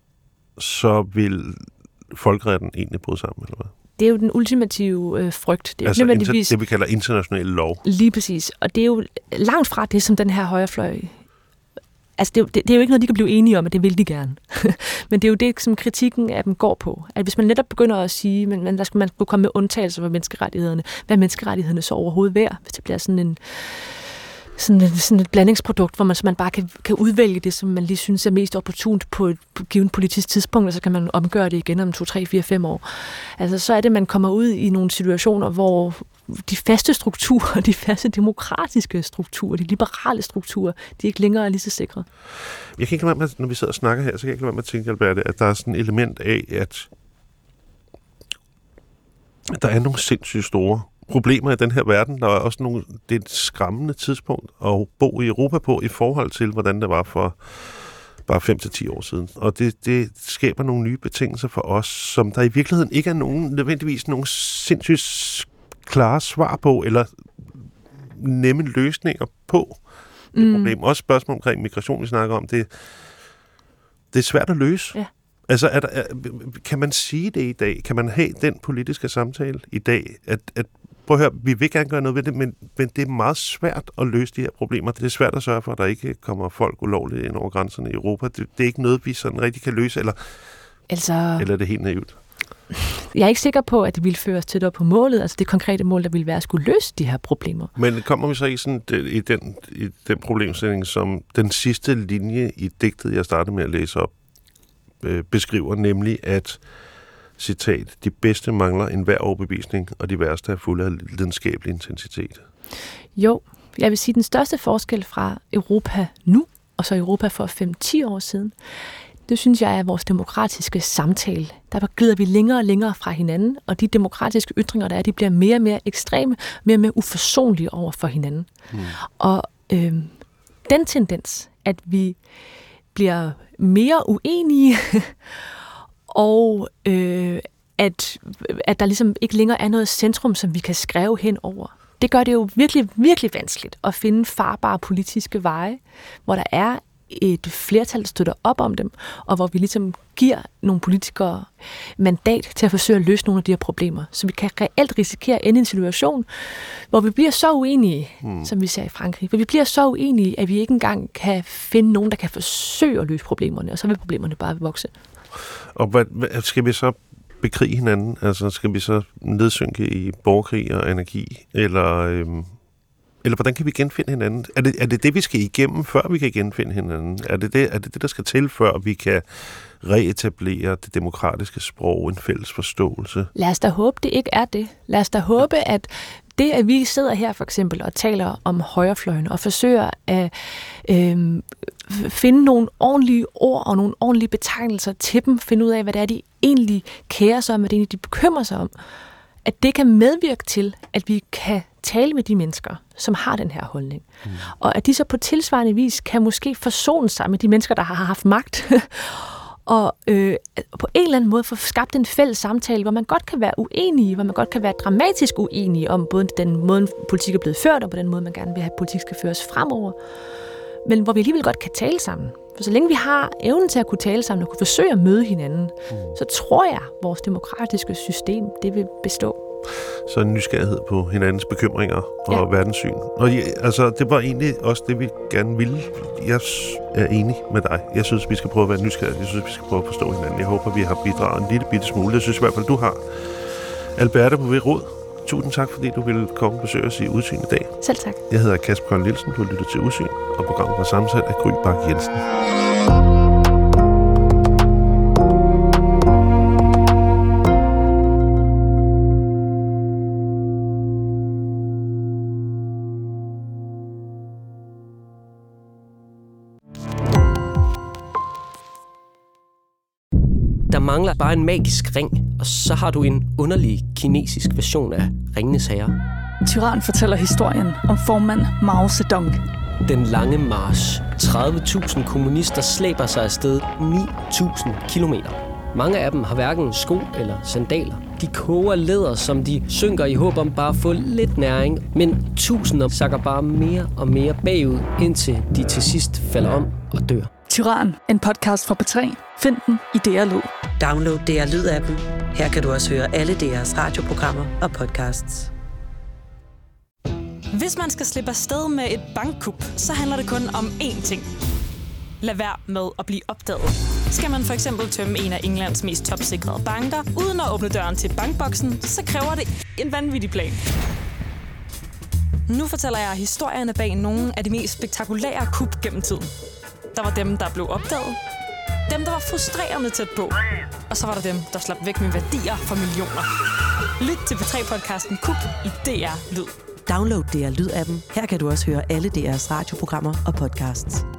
så vil folkeretten egentlig bryde sammen, eller hvad? Det er jo den ultimative øh, frygt. Det er altså nødvendigvis inter- det, vi kalder international lov. Lige præcis. Og det er jo langt fra det, som den her højrefløj... Altså, det er, jo, det, det er jo ikke noget, de kan blive enige om, at det vil de gerne. Men det er jo det, som kritikken af dem går på. At hvis man netop begynder at sige, men, men der skal man skulle komme med undtagelser for menneskerettighederne, hvad er menneskerettighederne så overhovedet værd, hvis det bliver sådan en... Sådan et, sådan et blandingsprodukt, hvor man, så man bare kan, kan udvælge det, som man lige synes er mest opportunt på et givet politisk tidspunkt, og så kan man omgøre det igen om to, tre, fire, fem år. Altså, så er det, man kommer ud i nogle situationer, hvor de faste strukturer, de faste demokratiske strukturer, de liberale strukturer, de ikke længere er lige så sikre. Jeg kan ikke lade være med, når vi sidder og snakker her, så kan jeg ikke lade være med at tænke, Alberte, at der er sådan et element af, at der er nogle sindssygt store problemer i den her verden. Der er også nogle, det er et skræmmende tidspunkt at bo i Europa på i forhold til, hvordan det var for bare fem til ti år siden. Og det, det skaber nogle nye betingelser for os, som der i virkeligheden ikke er nogen, nødvendigvis nogen sindssygt klare svar på, eller nemme løsninger på det mm. problem. Også spørgsmål omkring migration, vi snakker om, det, det er svært at løse. Ja. Altså, er der, er, kan man sige det i dag? Kan man have den politiske samtale i dag, at, at prøv at høre, vi vil gerne gøre noget ved det, men, men det er meget svært at løse de her problemer. Det er svært at sørge for, at der ikke kommer folk ulovligt ind over grænserne i Europa. Det, det er ikke noget, vi sådan rigtig kan løse, eller, altså, eller er det helt naivt? Jeg er ikke sikker på, at det ville føre os tættere på målet, altså det konkrete mål, der ville være at skulle løse de her problemer. Men kommer vi så i, sådan, i, den, i den problemstilling, som den sidste linje i digtet, jeg startede med at læse op, øh, beskriver, nemlig at citat, de bedste mangler enhver overbevisning, og de værste er fulde af lidenskabelig intensitet. Jo, jeg vil sige, den største forskel fra Europa nu, og så Europa for fem til ti år siden, det synes jeg er vores demokratiske samtale. Der glider vi længere og længere fra hinanden, og de demokratiske ytringer, der er, de bliver mere og mere ekstreme, mere og mere uforsonlige over for hinanden. Hmm. Og øh, den tendens, at vi bliver mere uenige, og øh, at, at der ligesom ikke længere er noget centrum, som vi kan skrive hen over. Det gør det jo virkelig, virkelig vanskeligt at finde farbare politiske veje, hvor der er et flertal, der støtter op om dem, og hvor vi ligesom giver nogle politikere mandat til at forsøge at løse nogle af de her problemer. Så vi kan reelt risikere at ende i en situation, hvor vi bliver så uenige, hmm. som vi ser i Frankrig, hvor vi bliver så uenige, at vi ikke engang kan finde nogen, der kan forsøge at løse problemerne, og så vil problemerne bare vokse. Og hvad, hvad, skal vi så bekrige hinanden? Altså skal vi så nedsynke i borgerkrig og energi? Eller, øhm, eller hvordan kan vi genfinde hinanden? Er det, er det det, vi skal igennem, før vi kan genfinde hinanden? Er det det, er det det, der skal til, før vi kan reetablere det demokratiske sprog, en fælles forståelse? Lad os da håbe, det ikke er det. Lad os da håbe, at det, at vi sidder her for eksempel og taler om højrefløjen og forsøger at øh, finde nogle ordentlige ord og nogle ordentlige betegnelser til dem, finde ud af, hvad det er, de egentlig kærer sig om, hvad det er, de bekymrer sig om, at det kan medvirke til, at vi kan tale med de mennesker, som har den her holdning. Mm. Og at de så på tilsvarende vis kan måske forsone sig med de mennesker, der har haft magt, og øh, på en eller anden måde få skabt en fælles samtale, hvor man godt kan være uenige, hvor man godt kan være dramatisk uenige om både den måde, politik er blevet ført, og på den måde, man gerne vil have, at politik skal føres fremover. Men hvor vi alligevel godt kan tale sammen. For så længe vi har evnen til at kunne tale sammen og kunne forsøge at møde hinanden, mm. så tror jeg, at vores demokratiske system, det vil bestå. Så en nysgerrighed på hinandens bekymringer og ja. verdenssyn. Og ja, altså, det var egentlig også det, vi gerne ville. Jeg er enig med dig. Jeg synes, vi skal prøve at være nysgerrige. Jeg synes, vi skal prøve at forstå hinanden. Jeg håber, vi har bidraget en lille bitte smule. Jeg synes i hvert fald, du har. Alberte på Ved Råd. Tusind tak, fordi du ville komme og besøge os i Udsyn i dag. Selv tak. Jeg hedder Kasper Kold Nielsen. Du har lyttet til Udsyn, og programmet var sammensat af Gry Bak Jensen. Der mangler bare en magisk ring, og så har du en underlig kinesisk version af Ringenes Herre. Tyran fortæller historien om formand Mao Zedong. Den lange march. tredive tusind kommunister slæber sig afsted ni tusind kilometer. Mange af dem har hverken sko eller sandaler. De koger læder, som de synker i håb om bare at få lidt næring, men tusinder sakker bare mere og mere bagud, indtil de til sidst falder om og dør. Tyran, en podcast fra P tre. Find den i D R Lyd. Download D R Lyd-appen. Her kan du også høre alle D R's radioprogrammer og podcasts. Hvis man skal slippe afsted med et bankkup, så handler det kun om én ting. Lad være med at blive opdaget. Skal man for eksempel tømme en af Englands mest topsikrede banker, uden at åbne døren til bankboksen, så kræver det en vanvittig plan. Nu fortæller jeg historierne bag nogle af de mest spektakulære kup gennem tiden. Der var dem, der blev opdaget. Dem, der var frustrerende tæt på. Og så var der dem, der slap væk med værdier for millioner. Lyt til P tre-podcasten Kup i D R Lyd. Download D R Lyd-appen. Her kan du også høre alle D R's radioprogrammer og podcasts.